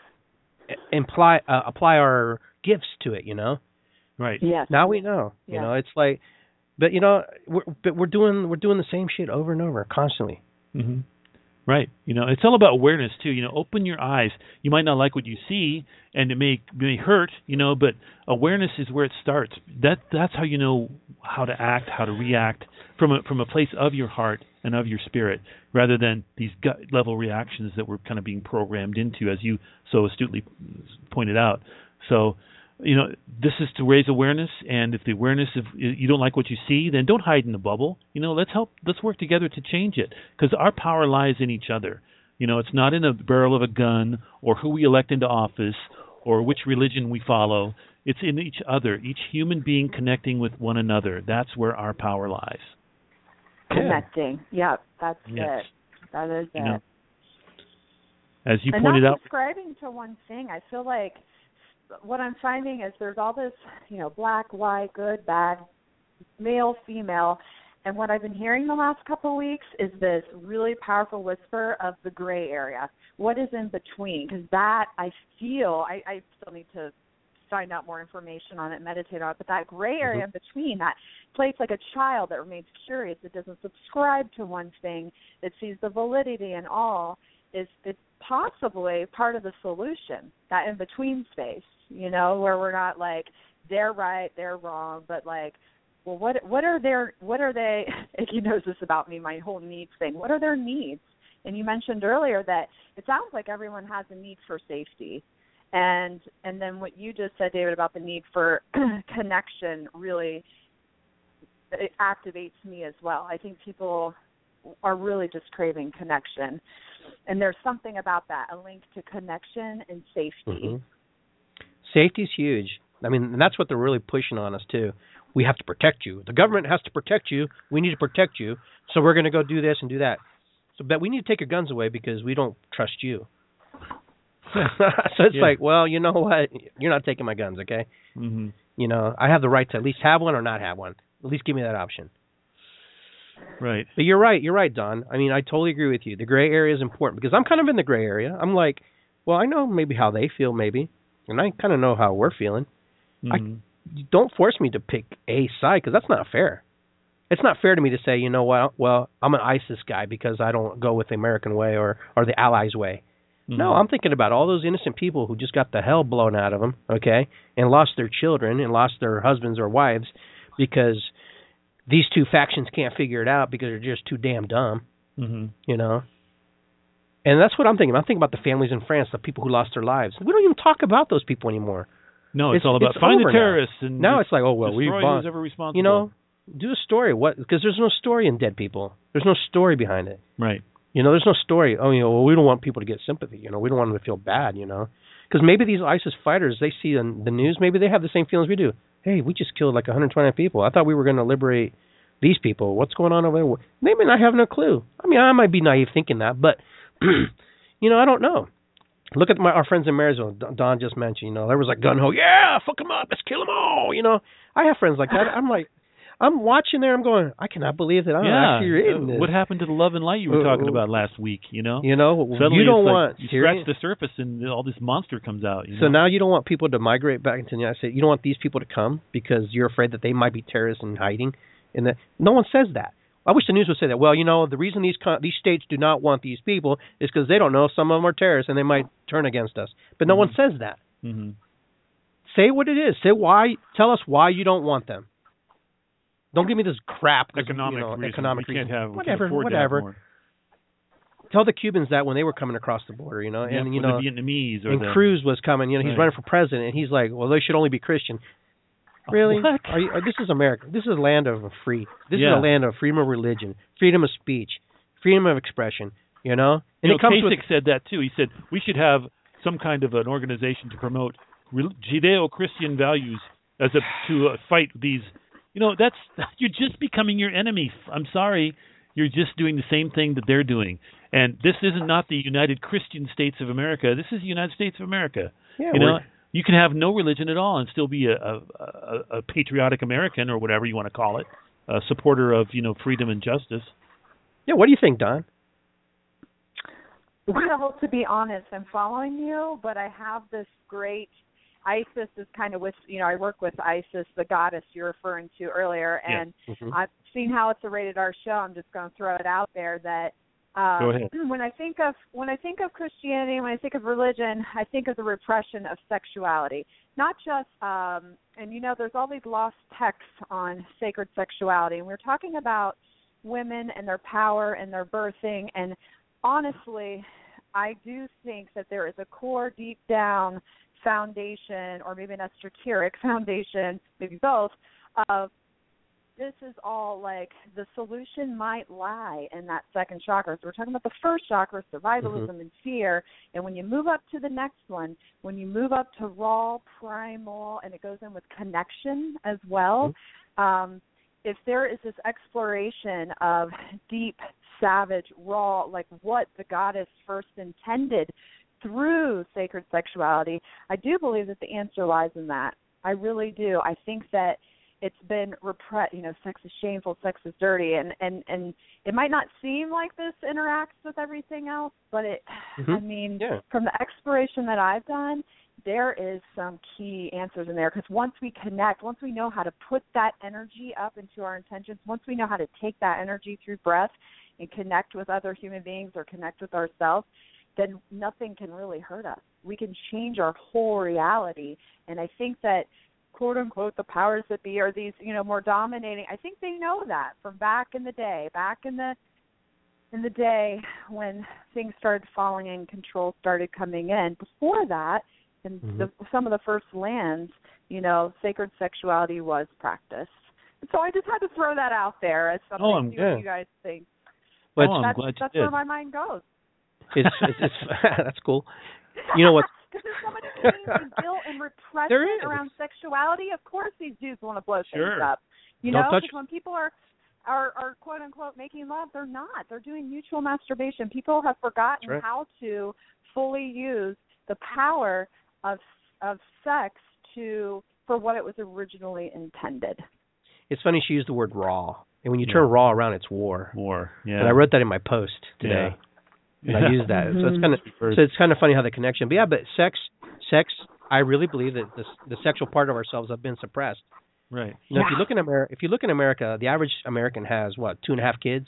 imply uh, apply our gifts to it. You know, right? Yes. Now we know. You yes. know, it's like, but you know, we're, but we're doing we're doing the same shit over and over constantly. Mm-hmm. Right. You know, it's all about awareness too. You know, open your eyes. You might not like what you see, and it may may hurt. You know, but awareness is where it starts. That that's how you know how to act, how to react from a from a place of your heart and of your spirit, rather than these gut level reactions that we're kind of being programmed into, as you so astutely pointed out. So, you know, this is to raise awareness, and if the awareness of you don't like what you see, then don't hide in the bubble. You know, let's help, let's work together to change it, because our power lies in each other. You know, it's not in the barrel of a gun or who we elect into office or which religion we follow. It's in each other, each human being connecting with one another. That's where our power lies. Connecting. Yeah. Yep, that's yes. it. That is you it. Know, as you and pointed not out. subscribing to one thing. I feel like what I'm finding is there's all this, you know, black, white, good, bad, male, female, and what I've been hearing the last couple of weeks is this really powerful whisper of the gray area. What is in between? Because that, I feel, I, I still need to find out more information on it, meditate on it, but that gray area mm-hmm. in between, that place like a child that remains curious, that doesn't subscribe to one thing, that sees the validity in all, is it's possibly part of the solution, that in-between space, you know, where we're not like, they're right, they're wrong, but like, well, what what are their, what are they, Icky knows this about me, my whole needs thing, what are their needs? And you mentioned earlier that it sounds like everyone has a need for safety. And and then what you just said, David, about the need for connection really it activates me as well. I think people are really just craving connection. And there's something about that, a link to connection and safety. Mm-hmm. Safety's huge. I mean, and that's what they're really pushing on us, too. We have to protect you. The government has to protect you. We need to protect you. So we're going to go do this and do that. So, but we need to take your guns away because we don't trust you. So it's yeah. like, well, you know what? You're not taking my guns, okay? Mm-hmm. You know, I have the right to at least have one or not have one. At least give me that option. Right. But you're right. You're right, Don. I mean, I totally agree with you. The gray area is important because I'm kind of in the gray area. I'm like, well, I know maybe how they feel maybe, and I kind of know how we're feeling. Mm-hmm. I, don't force me to pick a side because that's not fair. It's not fair to me to say, you know what, well, I'm an ISIS guy because I don't go with the American way or, or the Allies way. Mm-hmm. No, I'm thinking about all those innocent people who just got the hell blown out of them, okay, and lost their children and lost their husbands or wives because these two factions can't figure it out because they're just too damn dumb, mm-hmm. you know. And that's what I'm thinking. I'm thinking about the families in France, the people who lost their lives. We don't even talk about those people anymore. No, it's, it's all about find the terrorists now. and now it's like, oh well, we who's ever responsible. You know, do a story. What? Because there's no story in dead people. There's no story behind it. Right. You know, there's no story. Oh, you know, well, we don't want people to get sympathy. You know, we don't want them to feel bad. You know, because maybe these ISIS fighters, they see in the news, maybe they have the same feelings we do. Hey, we just killed like one hundred twenty people. I thought we were going to liberate these people. What's going on over there? They may not have no clue. I mean, I might be naive thinking that, but you know, I don't know. Look at my our friends in Marysville. Don just mentioned. You know, there was like gun ho. Yeah, fuck them up. Let's kill them all. You know, I have friends like that. I'm like, I'm watching there. I'm going, I cannot believe that I'm yeah. actually reading Uh, this. what happened to the love and light you were Uh, talking about last week? You know, You know, Suddenly you don't it's like want you Syrian- scratch the surface and all this monster comes out. You So know? now you don't want people to migrate back into the United States. You don't want these people to come because you're afraid that they might be terrorists in hiding. And that no one says that. I wish the news would say that. Well, you know, the reason these co- these states do not want these people is because they don't know some of them are terrorists and they might turn against us. But no Mhm. one says that. Mm-hmm. Say what it is. Say why. Tell us why you don't want them. Don't give me this crap. 'cause, Economic you know, reasons. economic we can't reasons. have we whatever. can't afford whatever. To have more. Tell the Cubans that when they were coming across the border, you know, Yeah, and you for know, the Vietnamese or and the Cruz was coming. You know, he's Right. running for president, and he's like, "Well, they should only be Christian." Really? What? Are you, are, this is America. This is a land of free. This Yeah. is a land of freedom of religion, freedom of speech, freedom of expression. You know, and You know, it comes Kasich with said that too. He said we should have some kind of an organization to promote re- Judeo-Christian values as a to uh, fight these. You know, that's you're just becoming your enemy. I'm sorry, you're just doing the same thing that they're doing. And this is not the United Christian States of America. This is the United States of America. yeah, you know, we're- you can have no religion at all and still be a, a, a, a patriotic American or whatever you want to call it, a supporter of you know freedom and justice. yeah. What do you think, Don? Well, to be honest, I'm following you, but I have this great ISIS is kind of with, you know, I work with Isis, the goddess you're referring to earlier, Yeah. and Mhm. I've seen how it's a rated R show. I'm just going to throw it out there that um, Go ahead. when I think of when I think of Christianity, when I think of religion, I think of the repression of sexuality. Not just, um, and you know, there's all these lost texts on sacred sexuality, and we're talking about women and their power and their birthing, and honestly, I do think that there is a core deep down foundation, or maybe an esoteric foundation, maybe both, of this is all like the solution might lie in that second chakra. So we're talking about the first chakra, survivalism Mhm. and fear, and when you move up to the next one, when you move up to raw, primal, and it goes in with connection as well, Mhm. um, if there is this exploration of deep, savage, raw, like what the goddess first intended through sacred sexuality, I do believe that the answer lies in that. I really do. I think that it's been repressed, you know, sex is shameful, sex is dirty, and, and, and it might not seem like this interacts with everything else, but it, Mhm. I mean, Yeah. from the exploration that I've done, there is some key answers in there, because once we connect, once we know how to put that energy up into our intentions, once we know how to take that energy through breath and connect with other human beings or connect with ourselves, then nothing can really hurt us. We can change our whole reality. And I think that, quote unquote, the powers that be are these, you know, more dominating. I think they know that from back in the day, back in the in the day when things started falling and control started coming in. Before that, in Mhm. the, some of the first lands, you know, sacred sexuality was practiced. And so I just had to throw that out there as something. Oh, I'm- see yeah. what you guys think. But Oh, I'm that's glad you that's did. where my mind goes. it's, it's, it's that's cool. You know what? Because there's so much shame and guilt and repression There is. around sexuality. Of course, these dudes want to blow Sure. things up. You Don't know, touch- because when people are, are are quote unquote making love, they're not. They're doing mutual masturbation. People have forgotten That's right. how to fully use the power of of sex to for what it was originally intended. It's funny she used the word raw, and when you Yeah. turn raw around, it's war. War. Yeah. And I wrote that in my post today. Yeah. And I used that. So it's kind of so it's kind of funny how the connection. But yeah, but sex, sex. I really believe that the the sexual part of ourselves have been suppressed. Right. You know, if you Yeah. look in America, if you look in America, the average American has what two and a half kids.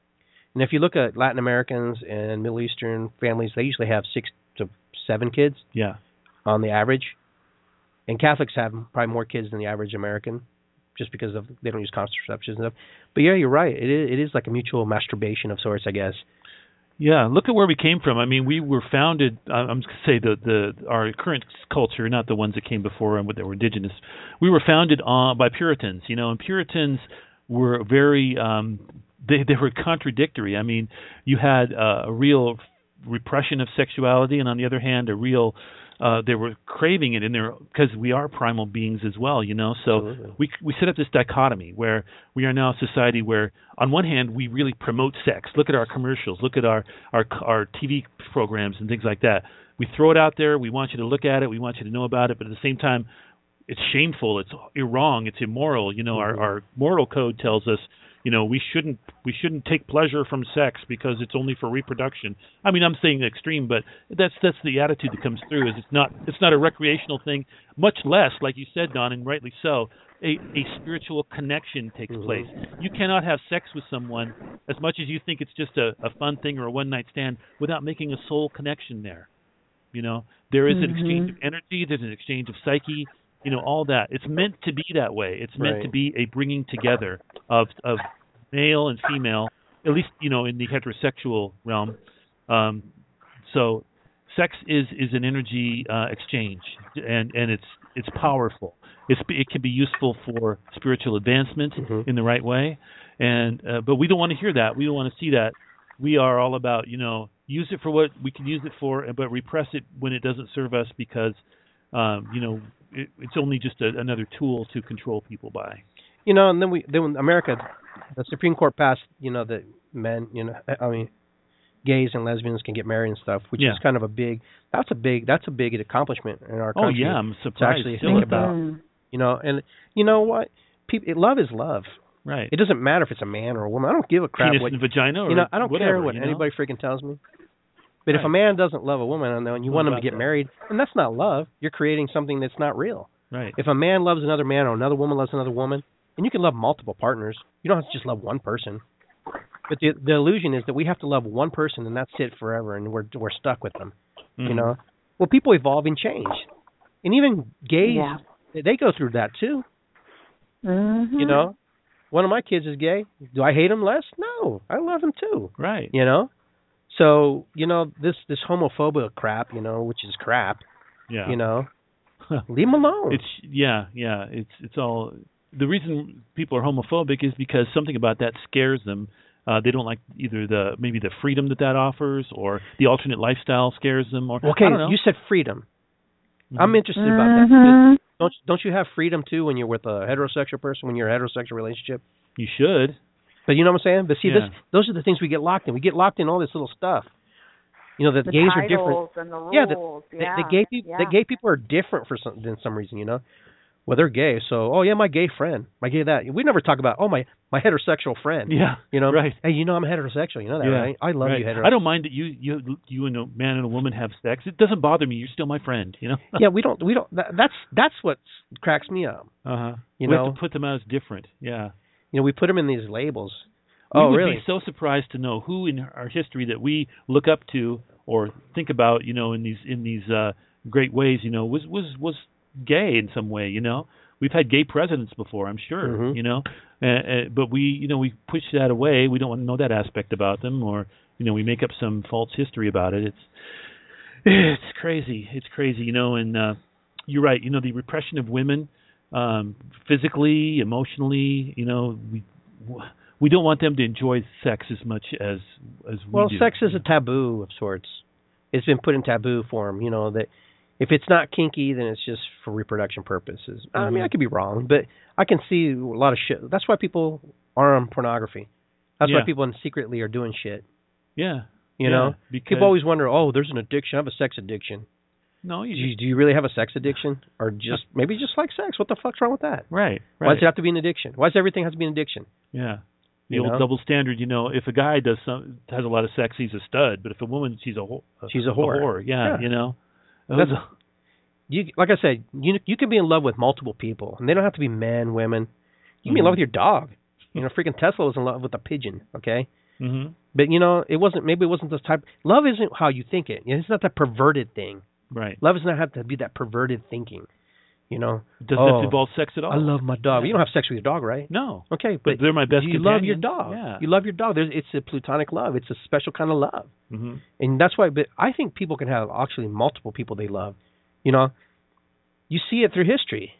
And if you look at Latin Americans and Middle Eastern families, they usually have six to seven kids Yeah. on the average. And Catholics have probably more kids than the average American, just because of they don't use contraception and stuff. But yeah, you're right. It is, it is like a mutual masturbation of sorts, I guess. Yeah, look at where we came from. I mean, we were founded. I'm going to say the the our current culture, not the ones that came before and that were indigenous. We were founded on by Puritans, you know, and Puritans were very um, they they were contradictory. I mean, you had uh, a real repression of sexuality, and on the other hand, a real uh, they were craving it in there because we are primal beings as well, you know. So Absolutely. we we set up this dichotomy where we are now a society where, on one hand, we really promote sex. Look at our commercials. Look at our our our T V programs and things like that. We throw it out there. We want you to look at it. We want you to know about it. But at the same time, it's shameful, it's wrong, it's immoral. You know, mm-hmm. our our moral code tells us, you know, we shouldn't we shouldn't take pleasure from sex because it's only for reproduction. I mean, I'm saying extreme, but that's that's the attitude that comes through. Is it's not it's not a recreational thing, much less, like you said, Don, and rightly so, a, a spiritual connection takes mm-hmm. place. You cannot have sex with someone as much as you think it's just a, a fun thing or a one night stand without making a soul connection there. You know, there is mm-hmm. an exchange of energy, there's an exchange of psyche. You know, all that. It's meant to be that way. It's meant right. to be a bringing together of of male and female, at least, you know, in the heterosexual realm. Um, so sex is, is an energy uh, exchange, and, and it's it's powerful. It's it can be useful for spiritual advancement mm-hmm. in the right way, and uh, but we don't want to hear that. We don't want to see that. We are all about, you know, use it for what we can use it for, but repress it when it doesn't serve us because, um, you know, It, it's only just a, another tool to control people by. You know, and then we then when America, the Supreme Court passed, you know, that men, you know, I mean, gays and lesbians can get married and stuff, which yeah. is kind of a big. That's a big. That's a big accomplishment in our country. Oh yeah, I'm surprised. To actually still think at that. about, you know, and you know what, people, love is love. Right. It doesn't matter if it's a man or a woman. I don't give a crap. Penis what, and vagina, or you know, I don't whatever, care what you know? anybody freaking tells me. But right. if a man doesn't love a woman and you What want him to about get that? married, then that's not love. You're creating something that's not real. Right. If a man loves another man or another woman loves another woman, and you can love multiple partners, you don't have to just love one person. But the the illusion is that we have to love one person and that's it forever, and we're we're stuck with them. Mm-hmm. You know, well, people evolve and change, and even gays Yeah. they go through that too. Mm-hmm. You know, one of my kids is gay. Do I hate him less? No, I love him too. Right. You know, so you know this this homophobia crap, you know, which is crap. Yeah. You know, leave him alone. It's yeah, yeah. It's it's all the reason people are homophobic is because something about that scares them. Uh, they don't like either the maybe the freedom that that offers, or the alternate lifestyle scares them. Or okay, I don't know. you said freedom. Mm-hmm. I'm interested mm-hmm. about that. Don't don't you have freedom too when you're with a heterosexual person, when you're in a heterosexual relationship? You should. But you know what I'm saying? But see, Yeah. this those are the things we get locked in. We get locked in all this little stuff. You know, that The gays are different. titles and the rules. Yeah, the, yeah. the, the gay people, yeah. the gay people are different for some than some reason. You know, well they're gay, so oh yeah, my gay friend, my gay that. We never talk about oh my my heterosexual friend. Yeah. You know, right. Hey, you know I'm heterosexual. You know that, Yeah. right? I love right. you, heterosexual. I don't mind that you you you and a man and a woman have sex. It doesn't bother me. You're still my friend. You know. Yeah, we don't we don't. That, that's that's what cracks me up. Uh huh. You we know, have to put them out as different. Yeah. you know, we put them in these labels. We oh, would really? be so surprised to know who in our history that we look up to or think about, you know, in these in these uh, great ways, you know, was was was gay in some way. You know, we've had gay presidents before, I'm sure. Mm-hmm. You know, uh, uh, but we, you know, we push that away. We don't want to know that aspect about them, or you know, we make up some false history about it. It's it's crazy. It's crazy. You know, and uh, you're right. You know, the repression of women, um, physically, emotionally. You know, we. We don't want them to enjoy sex as much as as we well, do. sex is a taboo of sorts. It's been put in taboo form. You know that if it's not kinky, then it's just for reproduction purposes. Mm-hmm. I mean, I could be wrong, but I can see a lot of shit. That's why people are on pornography. That's yeah. why people secretly are doing shit. Yeah. You yeah, know, because people always wonder, oh, there's an addiction. I have a sex addiction. No, you, do you, do you really have a sex addiction, or just maybe just like sex? What the fuck's wrong with that? Right. Right. Why does it have to be an addiction? Why does everything have to be an addiction? Yeah. The You old know? double standard, you know, if a guy does some has a lot of sex, he's a stud. But if a woman, she's a, whore. She's a whore. Yeah, Yeah. you know. That's, you, like I said, you you can be in love with multiple people, and they don't have to be men, women. You can be in love with your dog. You know, freaking Tesla was in love with a pigeon. Okay, mm-hmm. but you know, it wasn't. Maybe it wasn't this type. Love isn't how you think it. It's not that perverted thing. Right. Love does not have to be that perverted thinking. You know, It doesn't oh, have to involve sex at all. I love my dog. You don't have sex with your dog, right? No. Okay, But but, they're my best you love your companion. dog. Yeah. You love your dog. There's, it's a platonic love. It's a special kind of love. Mm-hmm. And that's why, but I think people can have actually multiple people they love. You know, you see it through history.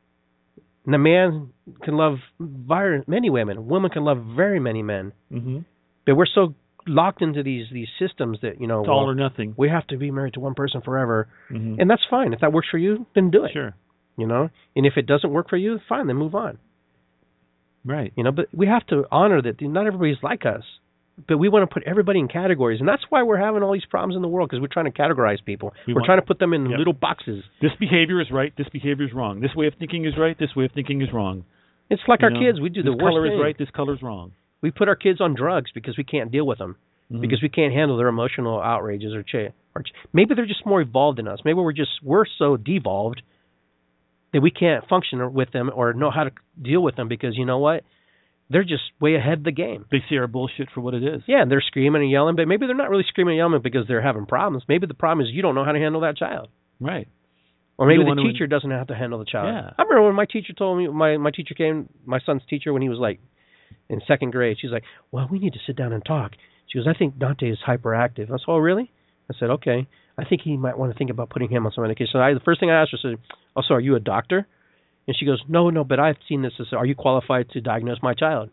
And a man can love very many women. A woman can love very many men. Mm-hmm. But we're so locked into these these systems that, you know, It's all well, or nothing. we have to be married to one person forever. Mm-hmm. And that's fine. If that works for you, then do it. Sure. You know, and if it doesn't work for you, fine, then move on. Right. You know, but we have to honor that not everybody's like us. but we want to put everybody in categories, and that's why we're having all these problems in the world, because we're trying to categorize people. We we're want, trying to put them in yep. little boxes. This behavior is right. This behavior is wrong. This way of thinking is right. This way of thinking is wrong. It's like you our know, kids. We do the this worst color thing. is right. This color is wrong. We put our kids on drugs because we can't deal with them, mm-hmm. because we can't handle their emotional outrages or, ch- or ch- maybe they're just more evolved than us. Maybe we're just we're so devolved that we can't function with them or know how to deal with them, because you know what? They're just way ahead of the game. They see our bullshit for what it is. Yeah, and they're screaming and yelling, but maybe they're not really screaming and yelling because they're having problems. Maybe the problem is you don't know how to handle that child. Right. Or maybe the teacher in- doesn't have to handle the child. Yeah. I remember when my teacher told me, my, my teacher came, my son's teacher, when he was like in second grade, she's like, well, we need to sit down and talk. She goes, I think Dante is hyperactive. I said, oh, really? I said, okay. I think he might want to think about putting him on some medication. So I, the first thing I asked her, I said, oh, so are you a doctor? And she goes, no, no, but I've seen this. I said, are you qualified to diagnose my child?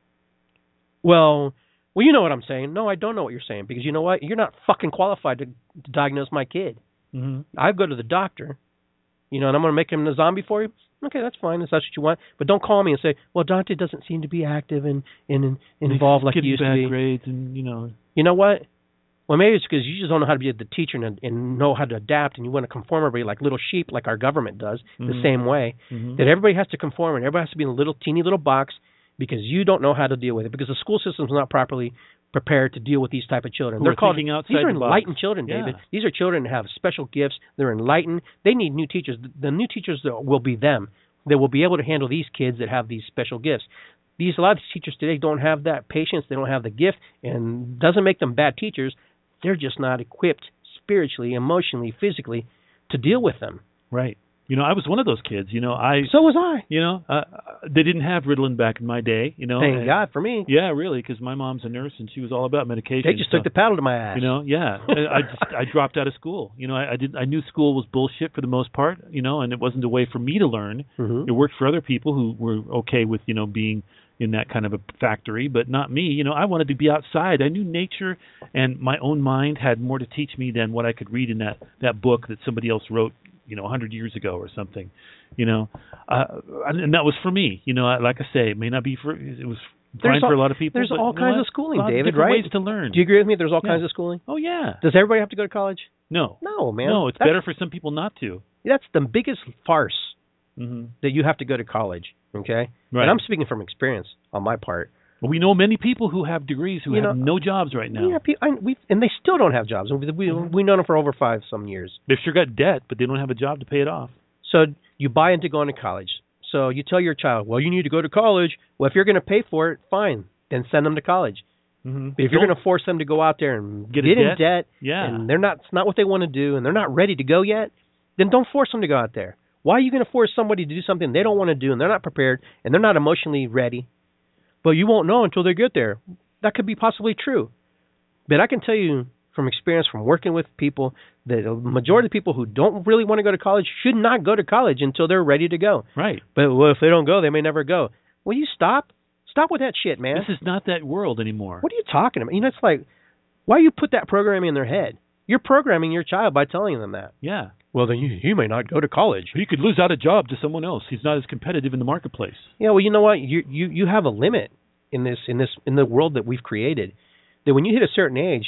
Well, well, you know what I'm saying. No, I don't know what you're saying, because you know what? You're not fucking qualified to, to diagnose my kid. Mm-hmm. I go to the doctor. You know, and I'm going to make him a zombie for you? Okay, that's fine. If that's what you want. But don't call me and say, well, Dante doesn't seem to be active and, and, and involved like he used bad to be. grades and, you know. You know what? Well, maybe it's because you just don't know how to be the teacher and, and know how to adapt, and you want to conform everybody like little sheep, like our government does, mm-hmm. the same way. Mm-hmm. That everybody has to conform and everybody has to be in a little teeny little box because you don't know how to deal with it, because the school system's not properly prepared to deal with these type of children. Who They're are called, thinking outside these are the box. enlightened children, David. Yeah. These are children that have special gifts. They're enlightened. They need new teachers. The new teachers will be them. They will be able to handle these kids that have these special gifts. These a lot of these teachers today don't have that patience. They don't have the gift, and doesn't make them bad teachers. They're just not equipped spiritually, emotionally, physically to deal with them. Right. You know, I was one of those kids. You know, I. So was I. You know, uh, they didn't have Ritalin back in my day. You know, thank and, God for me. Yeah, really, because my mom's a nurse and she was all about medication. They just so, took the paddle to my ass. You know, yeah. I just I dropped out of school. You know, I, I did. I knew school was bullshit for the most part. You know, and it wasn't a way for me to learn. Mm-hmm. It worked for other people who were okay with, you know, being in that kind of a factory, but not me. You know, I wanted to be outside. I knew nature and my own mind had more to teach me than what I could read in that that book that somebody else wrote, you know, a hundred years ago or something. You know, uh, and that was for me. You know, like I say, it may not be for. It was fine all, for a lot of people. There's but all you kinds know of schooling, a lot David. Of different right? Ways to learn. Do you agree with me? There's all yeah. kinds of schooling. Oh yeah. Does everybody have to go to college? No. No, man. No, it's that's, better for some people not to. That's the biggest farce. Mm-hmm. That you have to go to college. Okay. Right. And I'm speaking from experience on my part. Well, we know many people who have degrees who you have know, no jobs right now. Yeah, I, we and they still don't have jobs. We we mm-hmm. we know them for over five some years. They've sure got debt, but they don't have a job to pay it off. So you buy into going to college. So you tell your child, well, you need to go to college. Well, if you're going to pay for it, fine, then send them to college. Mm-hmm. But if you're going to force them to go out there and get, get in debt, debt, yeah. and they're not, it's not what they want to do, and they're not ready to go yet, then don't force them to go out there. Why are you going to force somebody to do something they don't want to do, and they're not prepared, and they're not emotionally ready? But you won't know until they get there. That could be possibly true. But I can tell you from experience, from working with people, that the majority of people who don't really want to go to college should not go to college until they're ready to go. Right. But well, if they don't go, they may never go. Will you stop? Stop with that shit, man. This is not that world anymore. What are you talking about? You know, it's like, why you put that programming in their head? You're programming your child by telling them that. Yeah. Well, then you, you may not go to college. He could lose out a job to someone else. He's not as competitive in the marketplace. Yeah, well, you know what? You you you have a limit in this in this in the world that we've created. That when you hit a certain age,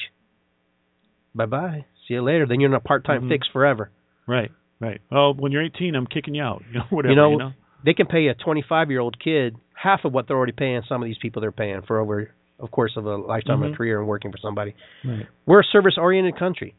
bye bye, see you later. Then you're in a part-time mm-hmm. fix forever. Right, right. Well, when you're eighteen, I'm kicking you out. You know, whatever. You know, you know? They can pay a twenty-five-year-old kid half of what they're already paying some of these people they're paying for over, of course, of a lifetime mm-hmm. of a career and working for somebody. Right. We're a service-oriented country.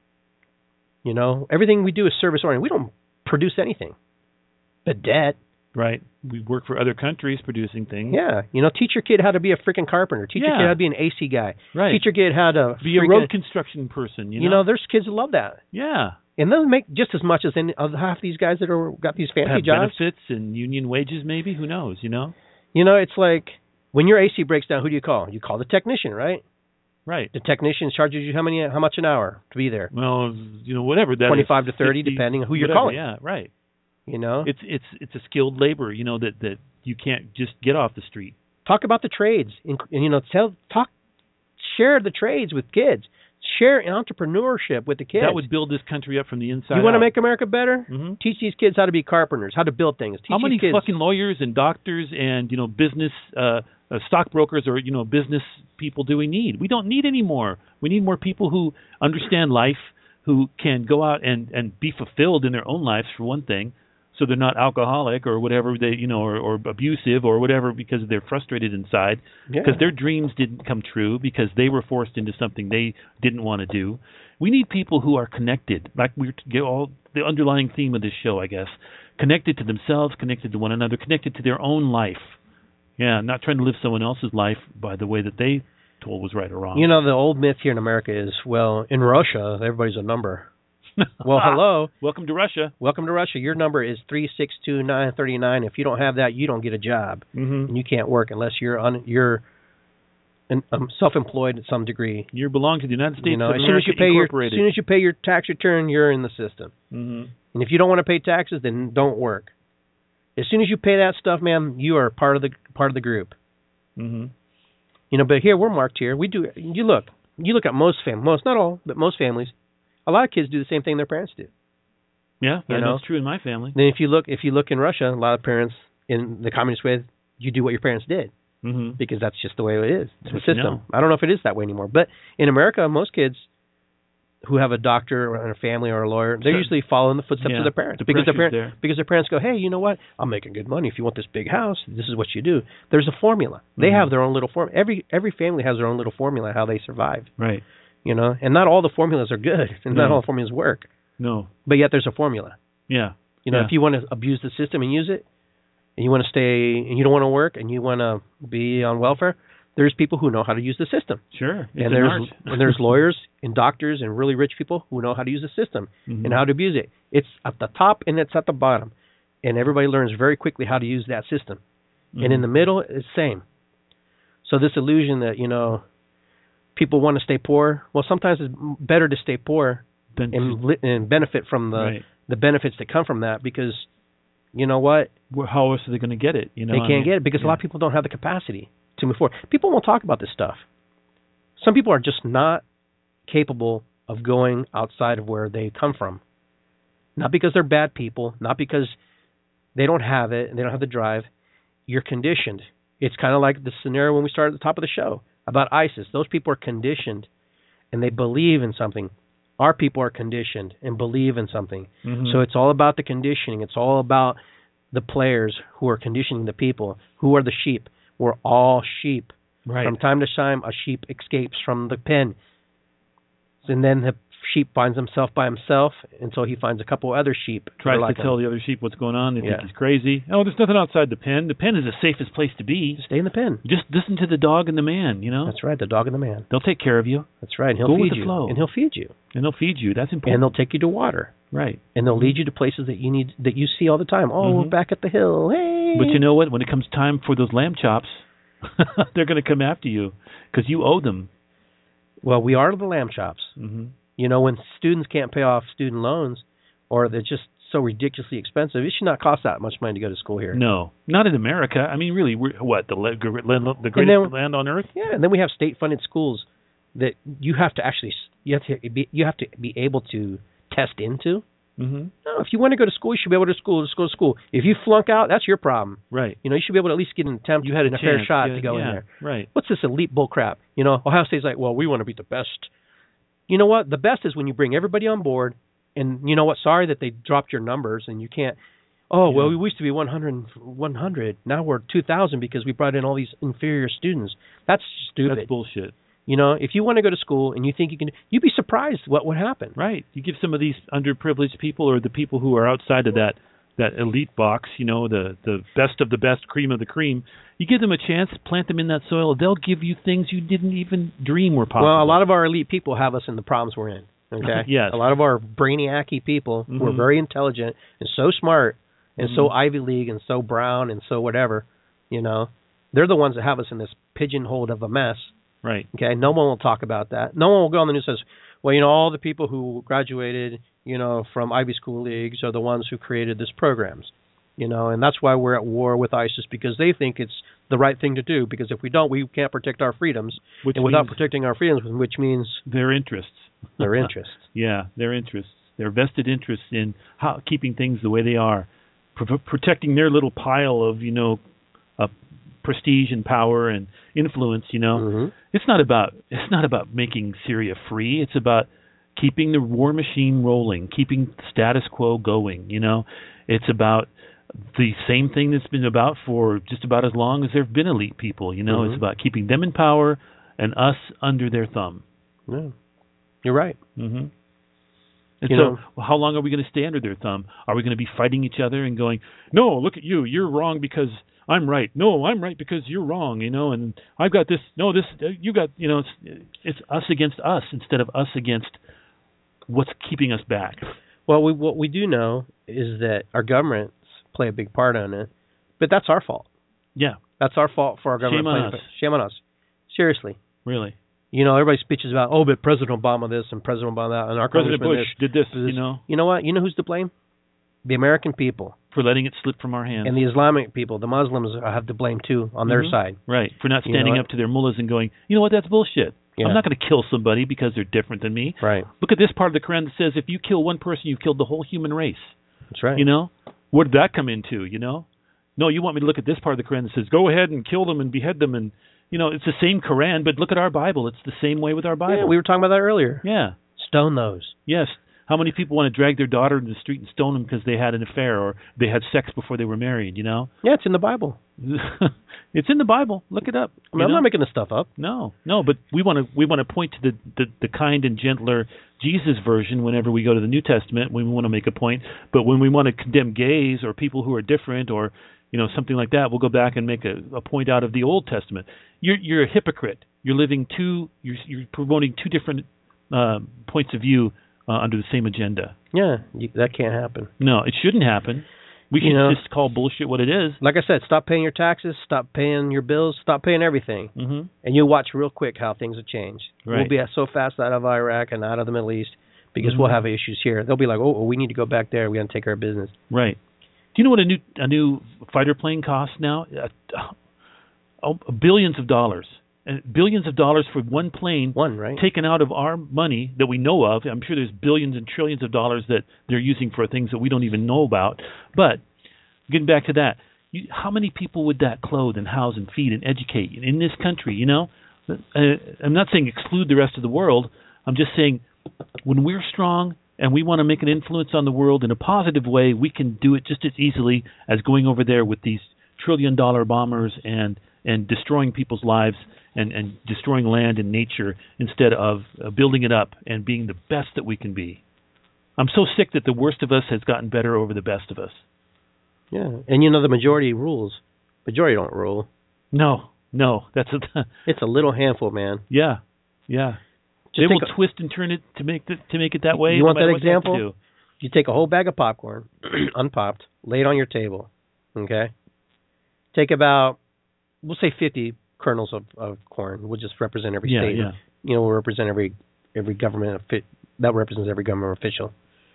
You know, everything we do is service-oriented. We don't produce anything but debt. Right. We work for other countries producing things. Yeah. You know, teach your kid how to be a freaking carpenter. Teach yeah. your kid how to be an A C guy. Right. Teach your kid how to be a road construction person. You know? you know, there's kids that love that. Yeah. And they'll make just as much as any, of half these guys that are got these fancy have jobs. Benefits and union wages, maybe. Who knows? You know. You know, it's like when your A C breaks down, who do you call? You call the technician, right? Right. The technician charges you how many, how much an hour to be there? Well, you know, whatever that twenty-five is, to thirty, fifty, depending on who you're whatever, calling. Yeah. Right. You know, it's it's it's a skilled labor. You know that that you can't just get off the street. Talk about the trades, and, and you know, tell talk, share the trades with kids. Share entrepreneurship with the kids. That would build this country up from the inside. You want out. to make America better? Mm-hmm. Teach these kids how to be carpenters, how to build things. Teach how many these kids. fucking lawyers and doctors and you know business uh, uh, stockbrokers or you know business people do we need? We don't need any more. We need more people who understand life, who can go out and and be fulfilled in their own lives for one thing, so they're not alcoholic or whatever they you know or, or abusive or whatever because they're frustrated inside because Yeah. their dreams didn't come true because they were forced into something they didn't want to do. We need people who are connected, like we get all the underlying theme of this show, I guess, connected to themselves, connected to one another, connected to their own life. Yeah, not trying to live someone else's life by the way that they told was right or wrong. You know, the old myth here in America is, well, in Russia, everybody's a number. Well, hello. Welcome to Russia. Welcome to Russia. Your number is three six two nine three nine. If you don't have that, you don't get a job. Mm-hmm. And you can't work unless you're un, you're an, um, self-employed to some degree. You belong to the United States You know, of as soon as America you pay your as Incorporated. soon as you pay your tax return, you're in the system. Mm-hmm. And if you don't want to pay taxes, then don't work. As soon as you pay that stuff, man, you are part of the part of the group. Mm-hmm. You know, but here we're marked here. We do. You look. You look at most fam, most not all, but most families. A lot of kids do the same thing their parents do. Yeah, You I know? know it's true in my family. Then if you look, if you look in Russia, a lot of parents in the communist way, you do what your parents did Mm-hmm. because that's just the way it is. It's That's the what you system. know. I don't know if it is that way anymore, but in America, most kids who have a doctor or a family or a lawyer, they Sure. usually follow in the footsteps Yeah, of their parents the because their pressure's parents there. because their parents go, hey, you know what? I'm making good money. If you want this big house, this is what you do. There's a formula. They Mhm. have their own little form. Every every family has their own little formula how they survive. Right. You know, and not all the formulas are good, and not No. all the formulas work. No. But yet there's a formula. Yeah. You know, Yeah. if you want to abuse the system and use it, and you want to stay, and you don't want to work, and you want to be on welfare, there's people who know how to use the system. Sure. It's and an there's art. and there's lawyers and doctors and really rich people who know how to use the system Mhm. and how to abuse it. It's at the top and it's at the bottom, and everybody learns very quickly how to use that system. Mhm. And in the middle, it's the same. So this illusion that you know people want to stay poor, well, sometimes it's better to stay poor Then and li- and benefit from the right. the benefits that come from that because you know what, Well, how else are they going to get it? You know, they I can't mean, get it because a yeah. lot of people don't have the capacity to move forward. People won't talk about this stuff. Some people are just not capable of going outside of where they come from. Not because they're bad people, not because they don't have it and they don't have the drive. You're conditioned. It's kind of like the scenario when we started at the top of the show about ISIS. Those people are conditioned and they believe in something. Our people are conditioned and believe in something. Mhm. So it's all about the conditioning. It's all about the players who are conditioning the people. Who are the sheep? We're all sheep. right. From time to time, a sheep escapes from the pen. And then the sheep finds himself by himself until he finds a couple other sheep. that Tries are like to tell him. the other sheep what's going on. They Yeah. think he's crazy. Oh, there's nothing outside the pen. The pen is the safest place to be. Stay in the pen. Just listen to the dog and the man, you know? That's right, the dog and the man. They'll take care of you, That's right. And he'll Go with feed the you. flow. And he'll feed you. and they'll feed you. That's And important. they'll take you to water. right. And they'll lead you to places that you need that you see all the time. Oh, Mhm. we're back at the hill. Hey. But you know what? When it comes time for those lamb chops, they're going to come after you because you owe them. Well, we are the lamb chops. Mm-hmm. You know, when students can't pay off student loans or they're just so ridiculously expensive, it should not cost that much money to go to school here. No, not in America. I mean, really, we're, what the le- gr- land, the greatest then- land on earth? Yeah, and then we have state-funded schools that you have to actually you have to be you have to be able to test into. Mm-hmm. No, if you want to go to school, you should be able to school. Just go to school. If you flunk out, that's your problem. Right. You know, you should be able to at least get an attempt. You had a, and a fair chance. shot Yeah, to go yeah, in there. Right. What's this elite bull crap? You know, Ohio State's like, well, we want to be the best. You know what? The best is when you bring everybody on board. And you know what? Sorry that they dropped your numbers and you can't. Oh, well, Yeah. we used to be one hundred, one hundred. Now we're two thousand because we brought in all these inferior students. That's stupid. That's bullshit. You know, if you want to go to school and you think you can, you'd be surprised what would happen. Right. You give some of these underprivileged people or the people who are outside of that that elite box, you know, the the best of the best, cream of the cream. You give them a chance, plant them in that soil, they'll give you things you didn't even dream were possible. Well, a lot of our elite people have us in the problems we're in. Okay. Yes. A lot of our brainiacy people who are Mhm. very intelligent and so smart and so Mhm. Ivy League and so brown and so whatever, you know, they're the ones that have us in this pigeonhole of a mess. Right. Okay. No one will talk about that. No one will go on the news and says, well, you know, all the people who graduated, you know, from Ivy School leagues are the ones who created this programs. You know, and that's why we're at war with ISIS because they think it's the right thing to do. Because if we don't, we can't protect our freedoms. Which and without means protecting our freedoms, which means their interests. their interests. Yeah, their interests. Their vested interests in how, keeping things the way they are, Pro- protecting their little pile of, you know, uh, prestige and power and influence, you know. Mm-hmm. It's not about it's not about making Syria free. It's about keeping the war machine rolling, keeping the status quo going, you know. It's about the same thing that's been about for just about as long as there have been elite people, you know. Mm-hmm. It's about keeping them in power and us under their thumb. Yeah. You're right. Mm-hmm. And You so, know- well, how long are we going to stay under their thumb? Are we going to be fighting each other and going, no, look at you, you're wrong because I'm right. No, I'm right because you're wrong, you know, and I've got this, no, this, you got, you know, it's, it's us against us instead of us against what's keeping us back. Well, we, what we do know is that our governments play a big part in it, but that's our fault. Yeah, That's our fault for our government. Shame on playing a us. part. Shame on us. Seriously. really. You know, everybody speeches about, oh, but President Obama this and President Obama that, and our President congressman Bush this. did this, this. you know, You know what? You know who's to blame? The American people. for letting it slip from our hands. And the Islamic people, the Muslims, have to blame too on their Mhm. side. Right, for not You know standing what? up to their mullahs and going, you know what, that's bullshit. Yeah. I'm not going to kill somebody because they're different than me. Right. Look at this part of the Quran that says if you kill one person, you've killed the whole human race. That's right. You know? Where did that come into, you know? No, you want me to look at this part of the Quran that says go ahead and kill them and behead them, and, you know, it's the same Quran, but look at our Bible. It's the same way with our Bible. Yeah, we were talking about that earlier. Yeah. Stone those. Yes. How many people want to drag their daughter into the street and stone them because they had an affair or they had sex before they were married, you know? Yeah, it's in the Bible. It's in the Bible. Look it up. I mean, you I'm know? not making this stuff up. No, no, but we want to we want to point to the, the the kind and gentler Jesus version whenever we go to the New Testament when we want to make a point. But when we want to condemn gays or people who are different or you know something like that, we'll go back and make a, a point out of the Old Testament. You're you're a hypocrite. You're living two. You're you're promoting two different uh, points of view uh, under the same agenda. Yeah, you, that can't happen. No, it shouldn't happen. We should You know- just call bullshit what it is. Like I said, stop paying your taxes, stop paying your bills, stop paying everything. Mm-hmm. And you'll watch real quick how things will change. Right. We'll be so fast out of Iraq and out of the Middle East because Mhm. we'll have issues here. They'll be like, oh, we need to go back there. We got to take care of business. Right. Do you know what a new a new fighter plane costs now? Uh, oh, billions of dollars. And billions of dollars for one plane One, right? taken out of our money that we know of. I'm sure there's billions and trillions of dollars that they're using for things that we don't even know about. But getting back to that, you, how many people would that clothe and house and feed and educate in this country, you know? Uh, I'm not saying exclude the rest of the world. I'm just saying when we're strong and we want to make an influence on the world in a positive way, we can do it just as easily as going over there with these trillion-dollar bombers and, and destroying people's lives and, and destroying land and nature instead of uh, building it up and being the best that we can be. I'm so sick that the worst of us has gotten better over the best of us. Yeah. And you know the majority rules. Majority don't rule. No, no, that's a It's a little handful, man. yeah, yeah. Just They will take a- twist and turn it to make the, to make it that way. You want no matter that what they have to example? do. You take a whole bag of popcorn, unpopped, lay it on your table, okay? Take about, we'll say fifty kernels of, of corn. We'll just represent every Yeah, state. yeah. You know, we'll represent every every government, offi- that represents every government official.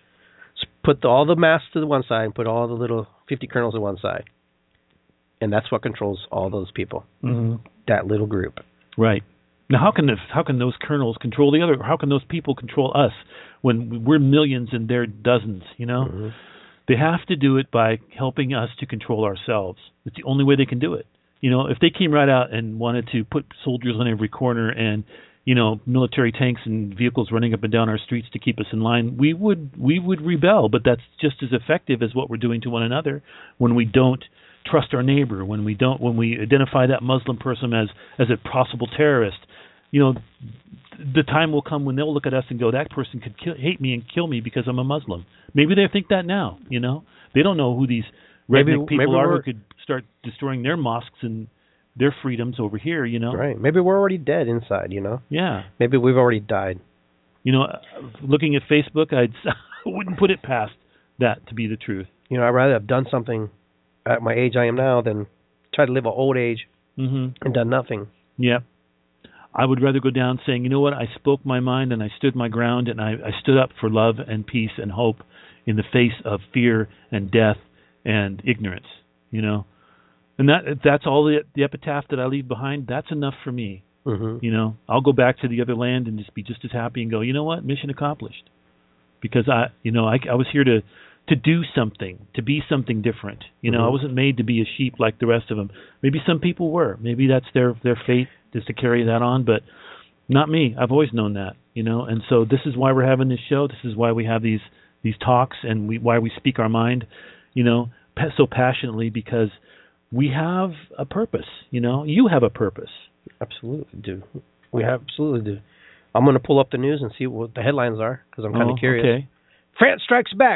So put the, all the mass to the one side and put all the little fifty kernels to one side. And that's what controls all those people, Mm-hmm. that little group. Right. Now, how can the, how can those kernels control the other? How can those people control us when we're millions and they're dozens? You know, Mhm. they have to do it by helping us to control ourselves. It's the only way they can do it. You know, if they came right out and wanted to put soldiers on every corner and you know military tanks and vehicles running up and down our streets to keep us in line, we would we would rebel. But that's just as effective as what we're doing to one another when we don't trust our neighbor, when we don't when we identify that Muslim person as as a possible terrorist. You know, the time will come when they'll look at us and go, that person could kill, hate me and kill me because I'm a Muslim. Maybe they think that now, you know. They don't know who these redneck Maybe- people maybe are we're- who could start destroying their mosques and their freedoms over here, you know. Right. Maybe we're already dead inside, you know? Yeah. Maybe we've already died. You know, uh, looking at Facebook, I'd, I wouldn't put it past that to be the truth. You know, I'd rather have done something at my age I am now than try to live an old age Mm-hmm. and done nothing. Yep. I would rather go down saying, you know what, I spoke my mind and I stood my ground and I, I stood up for love and peace and hope in the face of fear and death and ignorance, you know. And that if that's all the, the epitaph that I leave behind, that's enough for me. Mm-hmm. You know, I'll go back to the other land and just be just as happy and go, you know what, mission accomplished. Because I, you know, I, I was here to, to do something, to be something different. You know, Mhm. I wasn't made to be a sheep like the rest of them. Maybe some people were. Maybe that's their their fate is to carry that on, but not me. I've always known that, you know. And so this is why we're having this show. This is why we have these these talks, and we why we speak our mind, you know, pa- so passionately, because we have a purpose. You know, you have a purpose. Absolutely do. We absolutely do. I'm going to pull up the news and see what the headlines are because I'm kind of Oh, curious. Okay. France strikes back.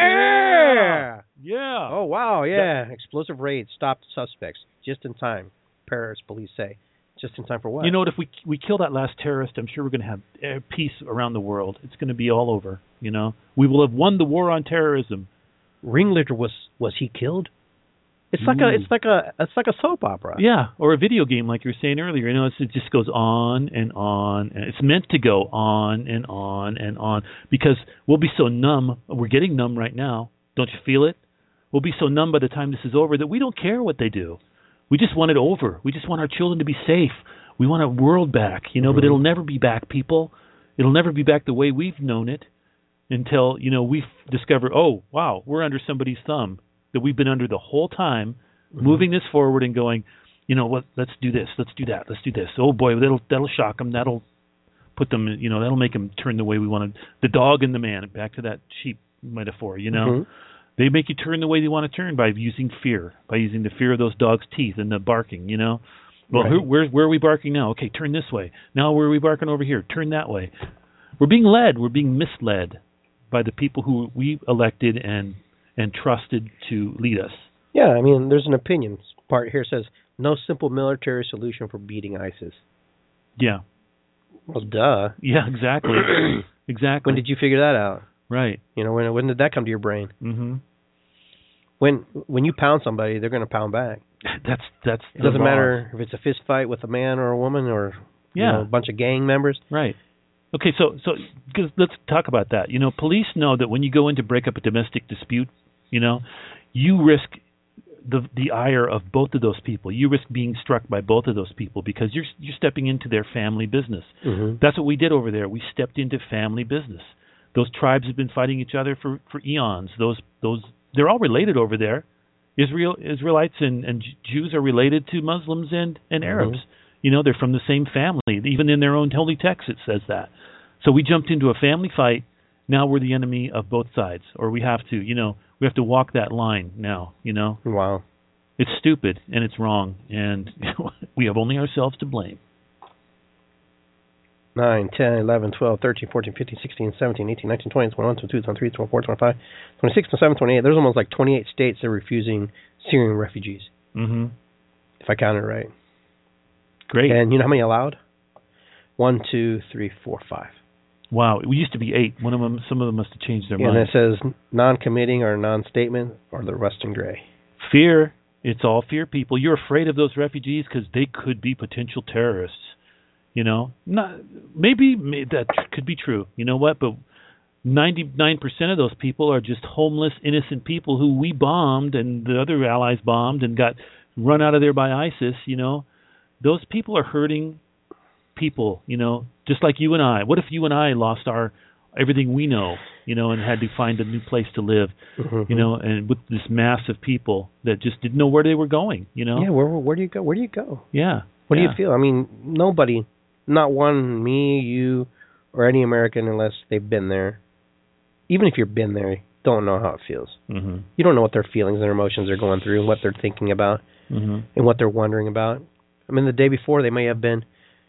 Yeah. Yeah. Oh wow. Yeah. Explosive raid stopped suspects just in time. Paris police say. Just in time for what? You know what? If we we kill that last terrorist, I'm sure we're going to have uh, peace around the world. It's going to be all over. You know, we will have won the war on terrorism. Ringleader was was he killed? It's like Ooh. a it's like a it's like a soap opera. Yeah, or a video game, like you were saying earlier. You know, it's, it just goes on and on, and it's meant to go on and on and on because we'll be so numb. We're getting numb right now. Don't you feel it? We'll be so numb by the time this is over that we don't care what they do. We just want it over. We just want our children to be safe. We want our world back, you know. Mm-hmm. But it'll never be back, people. It'll never be back the way we've known it until you know we discover. Oh, wow, we're under somebody's thumb that we've been under the whole time, mm-hmm. moving this forward and going, you know what, let's do this, let's do that, let's do this. Oh boy, that'll that'll shock them, that'll put them, you know, that'll make them turn the way we want to. The dog and the man, back to that sheep metaphor, you know. Mm-hmm. They make you turn the way they want to turn by using fear, by using the fear of those dogs' teeth and the barking, you know. Well, right. who, where, where are we barking now? Okay, turn this way. Now where are we barking over here? Turn that way. We're being led, we're being misled by the people who we elected and and trusted to lead us. Yeah, I mean, there's an opinion part here says no simple military solution for beating ISIS. Yeah. Well, duh. Yeah, exactly. Exactly. When did you figure that out? Right. You know, when when did that come to your brain? Mm-hmm. When when you pound somebody, they're going to pound back. That's that's. It doesn't matter if it's a fist fight with a man or a woman or yeah. you know, a bunch of gang members. Right. Okay, so so cause let's talk about that. You know, police know that when you go in to break up a domestic dispute, you know, you risk the the ire of both of those people. You risk being struck by both of those people because you're you're stepping into their family business. Mm-hmm. That's what we did over there. We stepped into family business. Those tribes have been fighting each other for, for eons. Those those they're all related over there. Israel Israelites and, and Jews are related to Muslims and, and Arabs. Mm-hmm. You know, they're from the same family. Even in their own holy text it says that. So we jumped into a family fight. Now we're the enemy of both sides. Or we have to, you know, we have to walk that line now, you know. Wow. It's stupid and it's wrong. And we have only ourselves to blame. nine, ten, eleven, twelve, thirteen, fourteen, fifteen, sixteen, seventeen, eighteen, nineteen, twenty, twenty-one, twenty-two, twenty-three, twenty-four, twenty-five, twenty-six, twenty-seven, twenty-eight. There's almost like twenty-eight states that are refusing Syrian refugees. Mm-hmm. If I counted right. Great. And you know how many allowed? One, two, three, four, five. Wow. It used to be eight. One of them, some of them must have changed their yeah, mind. And it says non-committing or non-statement or the rest in gray. Fear. It's all fear, people. You're afraid of those refugees because they could be potential terrorists. You know, not maybe, maybe that could be true. You know what? But ninety-nine percent of those people are just homeless, innocent people who we bombed and the other allies bombed and got run out of there by ISIS. You know, those people are hurting people. You know, just like you and I. What if you and I lost our everything we know? You know, and had to find a new place to live. Mm-hmm. You know, and with this mass of people that just didn't know where they were going. You know. Yeah. Where Where do you go? Where do you go? Yeah. What yeah. do you feel? I mean, nobody. Not one, me, you, or any American, unless they've been there. Even if you've been there, don't know how it feels. Mm-hmm. You don't know what their feelings and their emotions are going through, what they're thinking about, mm-hmm. and what they're wondering about. I mean, the day before, they may have been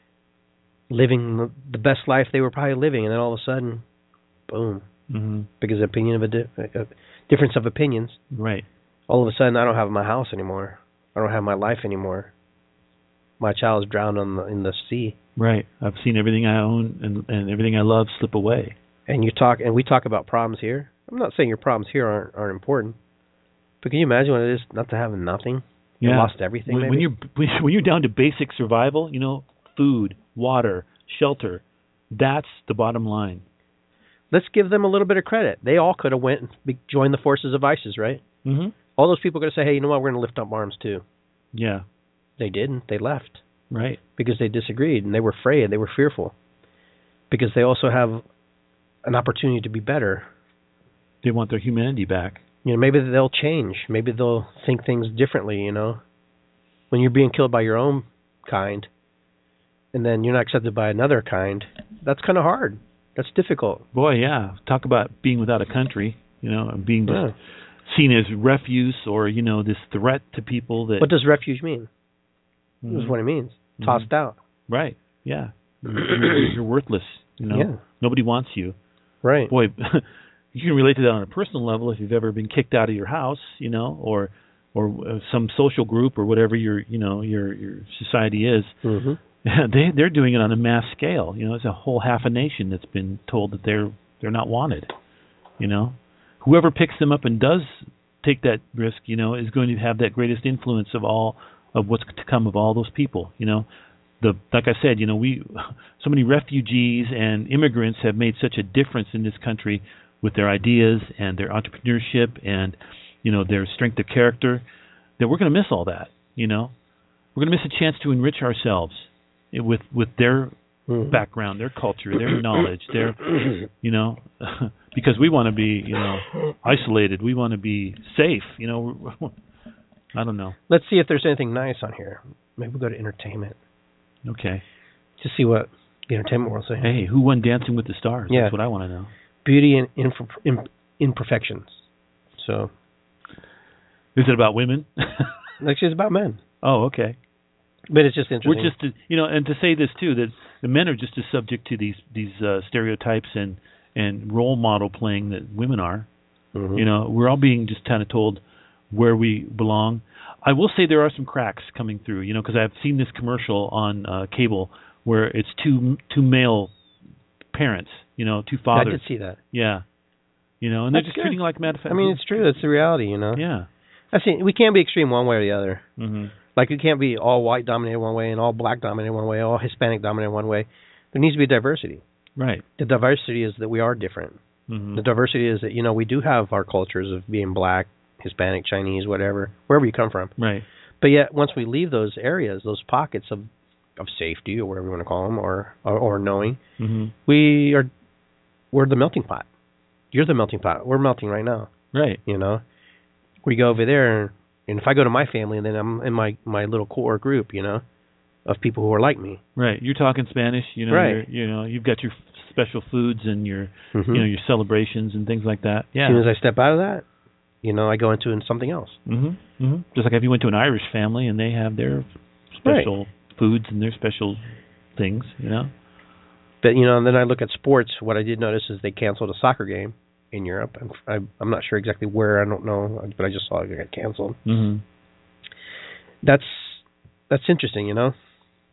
living the best life they were probably living, and then all of a sudden, boom, mm-hmm. because of opinion of a, di- a difference of opinions. Right. All of a sudden, I don't have my house anymore. I don't have my life anymore. My child's drowned on the, in the sea. Right. I've seen everything I own and, and everything I love slip away. And you talk, and we talk about problems here. I'm not saying your problems here aren't aren't important, but can you imagine what it is not to have nothing? You yeah. lost everything. When, maybe? when you're when you're down to basic survival, you know, food, water, shelter, that's the bottom line. Let's give them a little bit of credit. They all could have went and be, joined the forces of ISIS, right? Mm-hmm. All those people are going to say, "Hey, you know what? We're going to lift up arms too." Yeah. They didn't. They left. Right. Because they disagreed and they were afraid. They were fearful. Because they also have an opportunity to be better. They want their humanity back. You know, maybe they'll change. Maybe they'll think things differently, you know. When you're being killed by your own kind, and then you're not accepted by another kind, that's kind of hard. That's difficult. Boy, yeah. Talk about being without a country, you know, and being just Yeah. seen as refuse or, you know, this threat to people that... What does refuge mean? Mhm. This is what it means. Mhm. Tossed out. Right, yeah. You're, you're worthless, you know. Yeah. Nobody wants you. Right. Boy, you can relate to that on a personal level if you've ever been kicked out of your house, you know, or or uh, some social group or whatever your, you know, your your society is. Mm-hmm. they they're doing it on a mass scale. You know, it's a whole half a nation that's been told that they're they're not wanted. You know, whoever picks them up and does take that risk, you know, is going to have that greatest influence of all of what's to come of all those people. You know, the like I said, you know, we so many refugees and immigrants have made such a difference in this country with their ideas and their entrepreneurship and, you know, their strength of character, that we're going to miss all that. You know, we're going to miss a chance to enrich ourselves with with their mm-hmm. background, their culture, their knowledge, their, you know, because we want to be, you know, isolated. We want to be safe. You know, I don't know. Let's see if there's anything nice on here. Maybe we'll go to entertainment. Okay. To see what the entertainment world says. Hey, who won Dancing with the Stars? Yeah. That's what I want to know. Beauty and imp- imp- imperfections. So. Is it about women? Actually, it's about men. Oh, okay. But it's just interesting. We're just, you know, and to say this too, that the men are just as subject to these these uh, stereotypes and and role model playing that women are. Mm-hmm. You know, we're all being just kind of told where we belong. I will say there are some cracks coming through, you know, because I've seen this commercial on uh, cable where it's two two male parents, you know, two fathers. I did see that. Yeah. You know, and That's they're just good. treating like mad. I mean, it's true. It's the reality, you know. Yeah. I see. We can't be extreme one way or the other. Mm-hmm. Like, you can't be all white dominated one way and all black dominated one way, all Hispanic dominated one way. There needs to be diversity. Right. The diversity is that we are different. Mm-hmm. The diversity is that, you know, we do have our cultures of being black, Hispanic, Chinese, whatever, wherever you come from. Right. But yet, once we leave those areas, those pockets of of safety, or whatever you want to call them, or or, or knowing, mm-hmm. we are we're the melting pot. You're the melting pot. We're melting right now. Right. You know, we go over there, and if I go to my family, and then I'm in my my little core group, you know, of people who are like me. Right. You're talking Spanish. You know. Right. You're, you know, you've got your special foods and your Mm-hmm. you know your celebrations and things like that. Yeah. As soon as I step out of that, you know, I go into something else. Mm-hmm. Mm-hmm. Just like if you went to an Irish family and they have their special right. foods and their special things, you know. But, you know, and then I look at sports. What I did notice is they canceled a soccer game in Europe. I'm, I, I'm not sure exactly where. I don't know, but I just saw it get canceled. Mm-hmm. That's that's interesting, you know.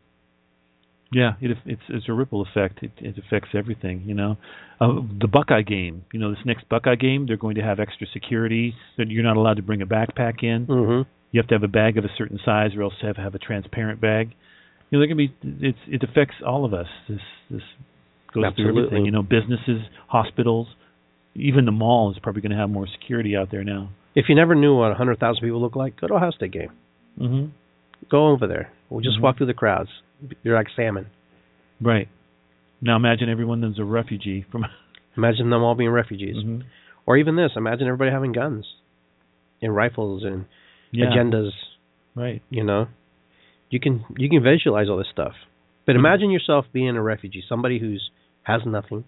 Yeah, it, it's it's a ripple effect. It, it affects everything, you know. Uh, the Buckeye game, you know, this next Buckeye game, they're going to have extra security. That you're not allowed to bring a backpack in. Mm-hmm. You have to have a bag of a certain size, or else have have a transparent bag. You know, they're going to be. It's it affects all of us. This this goes Absolutely. through everything. You know, businesses, hospitals, even the mall is probably going to have more security out there now. If you never knew what one hundred thousand people look like, go to a Ohio State game. Mm-hmm. Go over there. We'll just Mm-hmm. walk through the crowds. You're like salmon. Right. Now imagine everyone that's a refugee from. Imagine them all being refugees. Mm-hmm. Or even this. Imagine everybody having guns and rifles and Yeah. agendas. Right. You know, you can you can visualize all this stuff. But Mm-hmm. imagine yourself being a refugee, somebody who's has nothing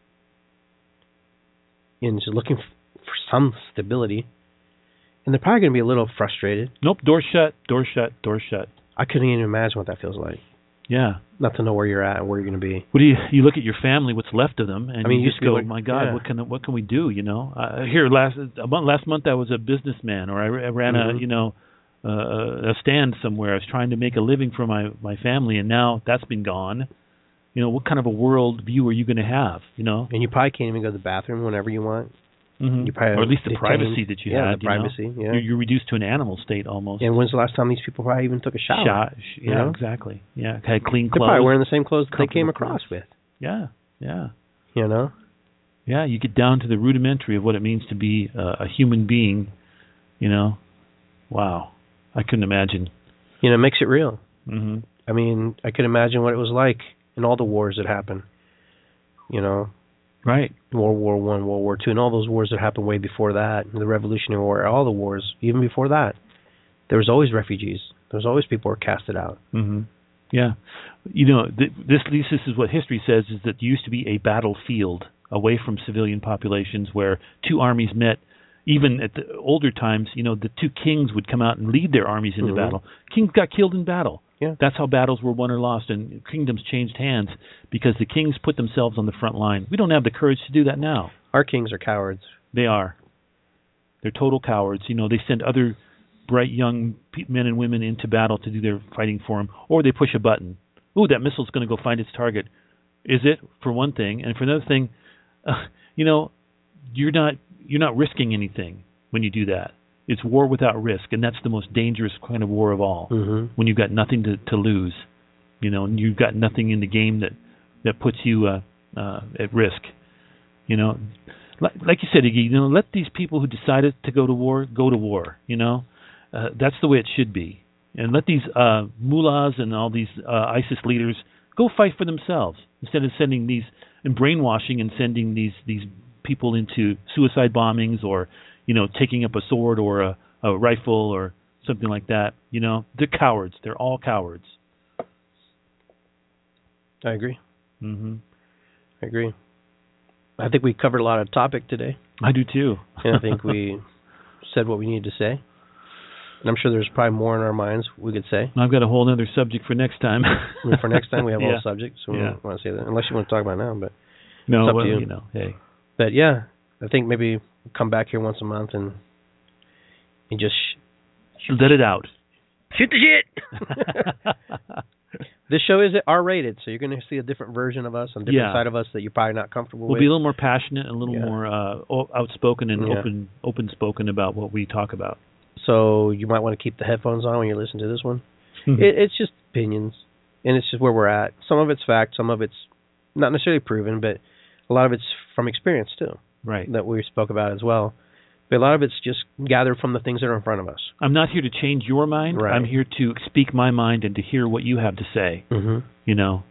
and is looking f- for some stability, and they're probably going to be a little frustrated. Nope. Door shut. Door shut. Door shut. I couldn't even imagine what that feels like. Yeah. Not to know where you're at and where you're going to be. What do you you look at your family, what's left of them, and I mean, you you just feel go, like- my God, yeah. what can what can we do? You know, uh, here last a month, last month I was a businessman, or I, I ran Mhm. a you know uh, a stand somewhere. I was trying to make a living for my my family, and now that's been gone. You know, what kind of a world view are you going to have? You know, And you probably can't even go to the bathroom whenever you want. mm-hmm. You probably or at least the detained. privacy that you yeah, had. the you know? privacy. Yeah. You're, you're reduced to an animal state almost. And when's the last time these people probably even took a shower? Shot, sh- you yeah, know? exactly. Yeah, had clean They're clothes. probably wearing the same clothes that they came comfortable across clothes. with. Yeah, yeah. You know. Yeah, you get down to the rudimentary of what it means to be uh, a human being, you know. Wow. I couldn't imagine. You know, it makes it real. Mm-hmm. I mean, I could imagine what it was like in all the wars that happened. You know, Right. World War One, World War Two, and all those wars that happened way before that, the Revolutionary War, all the wars, even before that, there was always refugees. There was always people who were casted out. Mm-hmm. Yeah. You know, th- this, this is what history says, is that there used to be a battlefield away from civilian populations where two armies met. Even at the older times, you know, the two kings would come out and lead their armies into Mm-hmm. battle. Kings got killed in battle. Yeah. That's how battles were won or lost, and kingdoms changed hands because the kings put themselves on the front line. We don't have the courage to do that now. Our kings are cowards. They are. They're total cowards. You know, they send other bright young pe- men and women into battle to do their fighting for them, or they push a button. Ooh, that missile's going to go find its target. Is it, for one thing? And for another thing, uh, you know, you're not you're not risking anything when you do that. It's war without risk, and that's the most dangerous kind of war of all. Mm-hmm. When you've got nothing to, to lose, you know, and you've got nothing in the game that that puts you uh, uh, at risk. You know, like, like you said, Iggy, you know, let these people who decided to go to war go to war. You know, uh, that's the way it should be, and let these uh, mullahs and all these uh, ISIS leaders go fight for themselves instead of sending these and brainwashing and sending these these people into suicide bombings or, you know, taking up a sword or a, a rifle or something like that. You know, they're cowards. They're all cowards. I agree. Mm-hmm. I agree. I think we covered a lot of topic today, I do too. and I think we said what we needed to say. And I'm sure there's probably more in our minds we could say. I've got a whole other subject for next time. I mean, for next time, we have Yeah. all subjects, so we Yeah. don't want to say that, unless you want to talk about it now. But no, it's up well, to you. you know, hey. but yeah, I think maybe we'll come back here once a month and and just sh- Let it out. shoot the shit. This show is R-rated, so you're going to see a different version of us, a different Yeah. side of us that you're probably not comfortable We'll with. be a little more passionate, a little Yeah. more uh, o- outspoken and Yeah. open, open-spoken about what we talk about. So you might want to keep the headphones on when you listen to this one. it, it's just opinions, and it's just where we're at. Some of it's fact, some of it's not necessarily proven, but a lot of it's from experience too, Right. that we spoke about as well. But a lot of it's just gathered from the things that are in front of us. I'm not here to change your mind. Right. I'm here to speak my mind and to hear what you have to say. Mm-hmm. You know,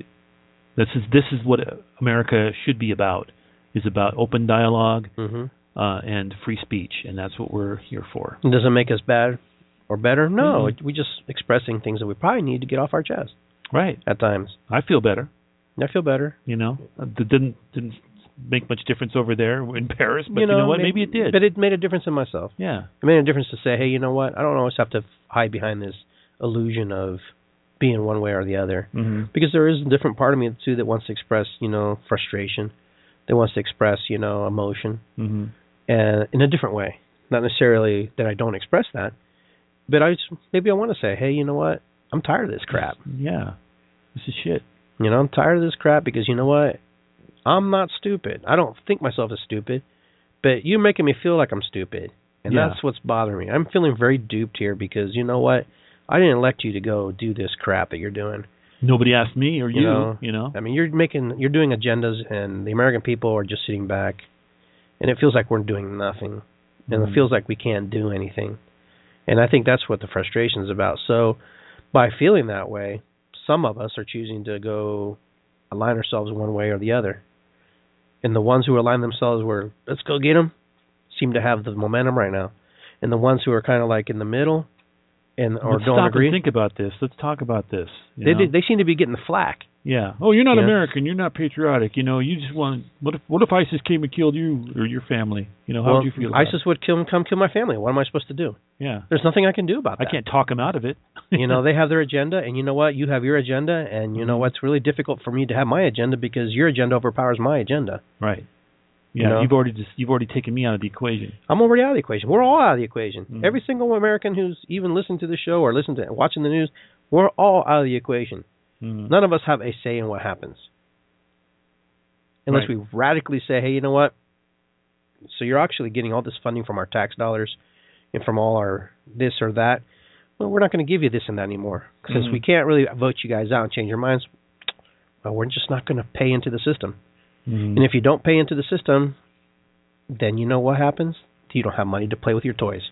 this is this is what America should be about. Is about open dialogue Mm-hmm. uh, and free speech, and that's what we're here for. It doesn't make us bad or better. No, Mhm. we just expressing things that we probably need to get off our chest Right. at times. I feel better. I feel better. You know, it didn't didn't make much difference over there in Paris, but you know, you know what? Maybe, Maybe it did. But it made a difference in myself. Yeah. It made a difference to say, hey, you know what? I don't always have to hide behind this illusion of being one way or the other. Mm-hmm. Because there is a different part of me, too, that wants to express, you know, frustration, that wants to express, you know, emotion, Mm-hmm. and in a different way. Not necessarily that I don't express that, but I just, maybe I want to say, hey, you know what? I'm tired of this crap. Yeah. This is shit. You know, I'm tired of this crap because, you know what? I'm not stupid. I don't think myself as stupid, but you're making me feel like I'm stupid. And Yeah. that's what's bothering me. I'm feeling very duped here because, you know what? I didn't elect you to go do this crap that you're doing. Nobody asked me or you, You know, you know. I mean, you're making, you're doing agendas, and the American people are just sitting back, and it feels like we're doing nothing, and Mhm. it feels like we can't do anything. And I think that's what the frustration is about. So, by feeling that way, some of us are choosing to go align ourselves one way or the other. And the ones who align themselves where, let's go get them, seem to have the momentum right now. And the ones who are kind of like in the middle and or Let's don't stop agree, and think about this. Let's talk about this. you they, know? they they seem to be getting the flack. Yeah. Oh, you're not Yeah. American. You're not patriotic. You know, you just want. What if What if ISIS came and killed you or your family? You know, how Well, would you feel? About ISIS it? would kill, come kill my family. What am I supposed to do? Yeah. There's nothing I can do about I that. can't talk them out of it. You know, they have their agenda, and you know what? You have your agenda, and you know Mhm. what's really difficult for me to have my agenda because your agenda overpowers my agenda. Right. You Yeah. know? You've already just you've already taken me out of the equation. I'm already out of the equation. We're all out of the equation. Mhm. Every single American who's even listened to the show or listened to watching the news, we're all out of the equation. Mhm. None of us have a say in what happens. Unless Right. we radically say, hey, you know what? So you're actually getting all this funding from our tax dollars and from all our this or that. Well, we're not going to give you this and that anymore. Since Mhm. we can't really vote you guys out and change your minds, well, we're just not going to pay into the system. Mhm. And if you don't pay into the system, then you know what happens? You don't have money to play with your toys.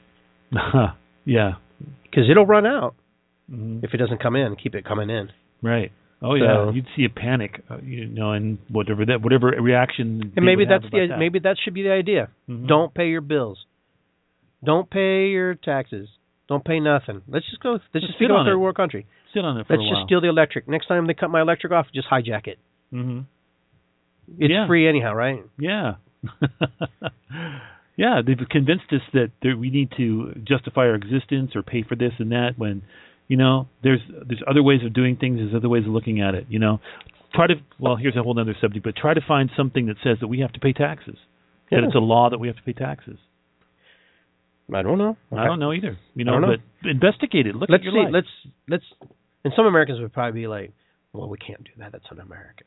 yeah. Because it'll run out Mhm. if it doesn't come in. Keep it coming in. Right. Oh So- yeah, you'd see a panic, uh, you know, and whatever that whatever reaction. And maybe they would have that's the about that. maybe that should be the idea. Mhm. Don't pay your bills. Don't pay your taxes. Don't pay nothing. Let's just go. Let's, Let's just sit become a on third it. world country. sit on it for Let's a just while. steal the electric. Next time they cut my electric off, just hijack it. Mm-hmm. It's Yeah. free anyhow, right? Yeah. Yeah, they've convinced us that there, we need to justify our existence or pay for this and that when, you know, there's there's other ways of doing things, there's other ways of looking at it, you know. Try to, well, here's a whole other subject, but try to find something that says that we have to pay taxes, that Yeah. it's a law that we have to pay taxes. I don't know. I don't know either, you know, I don't know. but investigate it. Look Let's at your see. life. Let's let's. And some Americans would probably be like, "Well, we can't do that. That's un-American."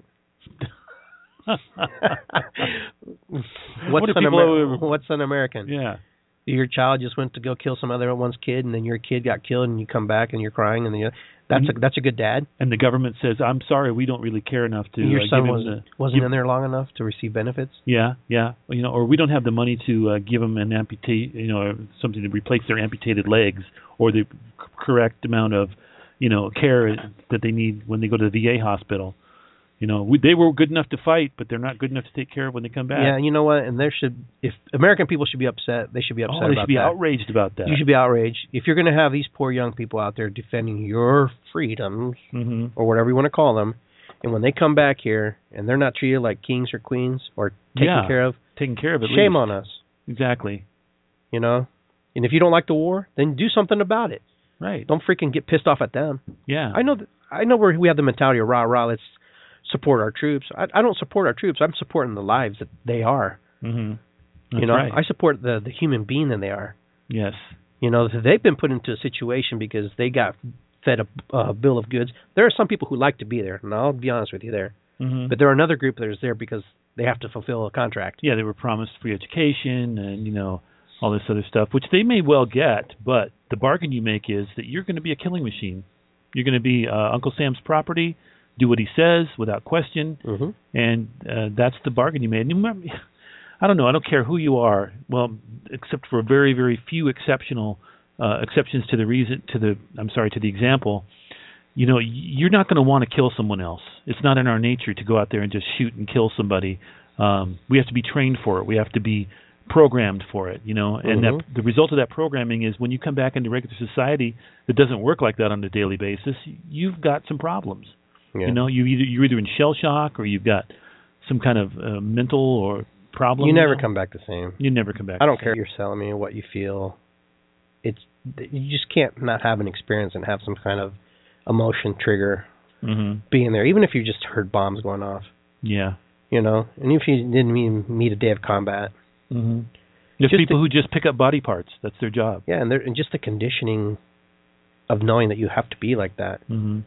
What's What do un people over- What's un-American? Yeah. Your child just went to go kill some other one's kid, and then your kid got killed, and you come back and you're crying, and then you, that's Mhm. a that's a good dad. And the government says, "I'm sorry, we don't really care enough to your uh, son give him wasn't the, wasn't give- in there long enough to receive benefits. Yeah, yeah, you know, or we don't have the money to uh, give them an amputate, you know, or something to replace their amputated legs, or the c- correct amount of, you know, care that they need when they go to the V A hospital. You know, we, they were good enough to fight, but they're not good enough to take care of when they come back. Yeah, and you know what? And there should, if American people should be upset, they should be upset oh, they about should be that. outraged about that. You should be outraged if you're going to have these poor young people out there defending your freedoms hmm or whatever you want to call them, and when they come back here and they're not treated like kings or queens or taken Yeah. care of, Taking care of it. shame least. on us. Exactly. You know, and if you don't like the war, then do something about it. Right. Don't freaking get pissed off at them. Yeah. I know that I know where we have the mentality of rah rah. Let's support our troops. I, I don't support our troops. I'm supporting the lives that they are. hmm you know, right. I support the the human being that they are. Yes. You know, they've been put into a situation because they got fed a uh, bill of goods. There are some people who like to be there, and I'll be honest with you there. hmm But there are another group that is there because they have to fulfill a contract. Yeah, they were promised free education and, you know, all this other stuff, which they may well get, but the bargain you make is that you're going to be a killing machine. You're going to be uh, Uncle Sam's property, do what he says without question, Mm-hmm. and uh, that's the bargain you made. And you remember, I don't know, I don't care who you are, well, except for very, very few exceptional uh, exceptions to the reason, to the, I'm sorry, to the example. You know, you're not going to want to kill someone else. It's not in our nature to go out there and just shoot and kill somebody. Um, we have to be trained for it. We have to be programmed for it, you know. And Mhm. that the result of that programming is when you come back into regular society that doesn't work like that on a daily basis, you've got some problems. Yeah. You know, you either you're either in shell shock or you've got some kind of uh, mental or problem. You never know? come back the same. You never come back. I don't care if you're telling me what you feel. It's you just can't not have an experience and have some kind of emotion trigger Mm-hmm. being there, even if you just heard bombs going off. Yeah. You know, and if you didn't even meet a day of combat. Mm-hmm. There's Just people the- who just pick up body parts. That's their job. Yeah, and, there, and just the conditioning of knowing that you have to be like that Mm-hmm.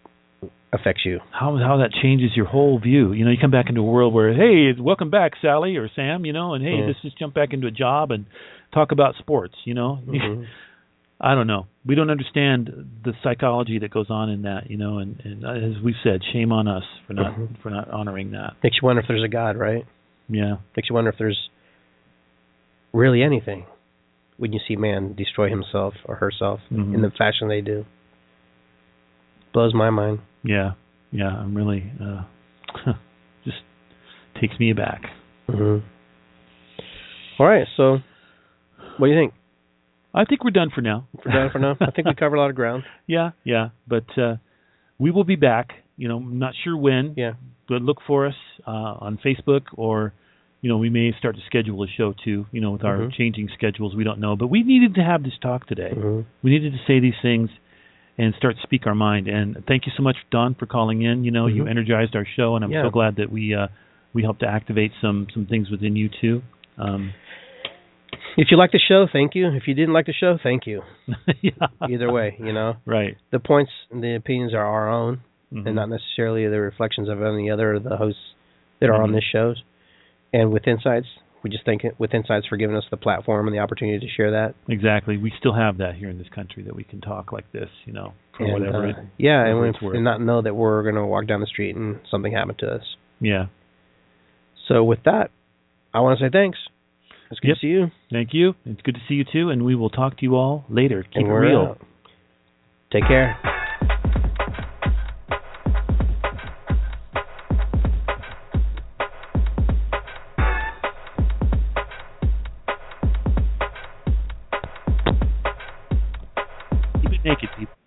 affects you. How how that changes your whole view. You know, you come back into a world where, hey, welcome back, Sally or Sam. You know, and hey, Yeah. let's just jump back into a job and talk about sports. You know, Mhm. I don't know. We don't understand the psychology that goes on in that. You know, and, and as we've said, shame on us for not Mhm. for not honoring that. Makes you wonder if there's a God, right? Yeah. Makes you wonder if there's really anything when you see man destroy himself or herself Mhm. in the fashion they do. Blows my mind. Yeah. Yeah. I'm really uh, just takes me aback. Mm-hmm. All right, so what do you think? I think we're done for now. We're done for now. I think we covered a lot of ground. Yeah, yeah, but uh, we will be back. You know, I'm not sure when. Yeah. But look for us uh, on Facebook, or you know, we may start to schedule a show too. You know, with our Mhm. changing schedules, we don't know. But we needed to have this talk today. Mm-hmm. We needed to say these things and start to speak our mind. And thank you so much, Don, for calling in. You know, you Mhm. energized our show, and I'm Yeah. so glad that we uh, we helped to activate some some things within you too. Um, If you like the show, thank you. If you didn't like the show, thank you. yeah. Either way, you know. Right. The points and the opinions are our own, Mhm. and not necessarily the reflections of any other of the hosts that are on Mhm. this shows. And with Insights, we just thank it with Insights for giving us the platform and the opportunity to share that. Exactly. We still have that here in this country that we can talk like this, you know, for And, whatever. uh, it, yeah, and, whatever we, it's worth. and not know that we're going to walk down the street and something happened to us. Yeah. So with that, I want to say thanks. It's good Yep. to see you. Thank you. It's good to see you too, and we will talk to you all later. Keep and it we're real. out. Take care. naked, people.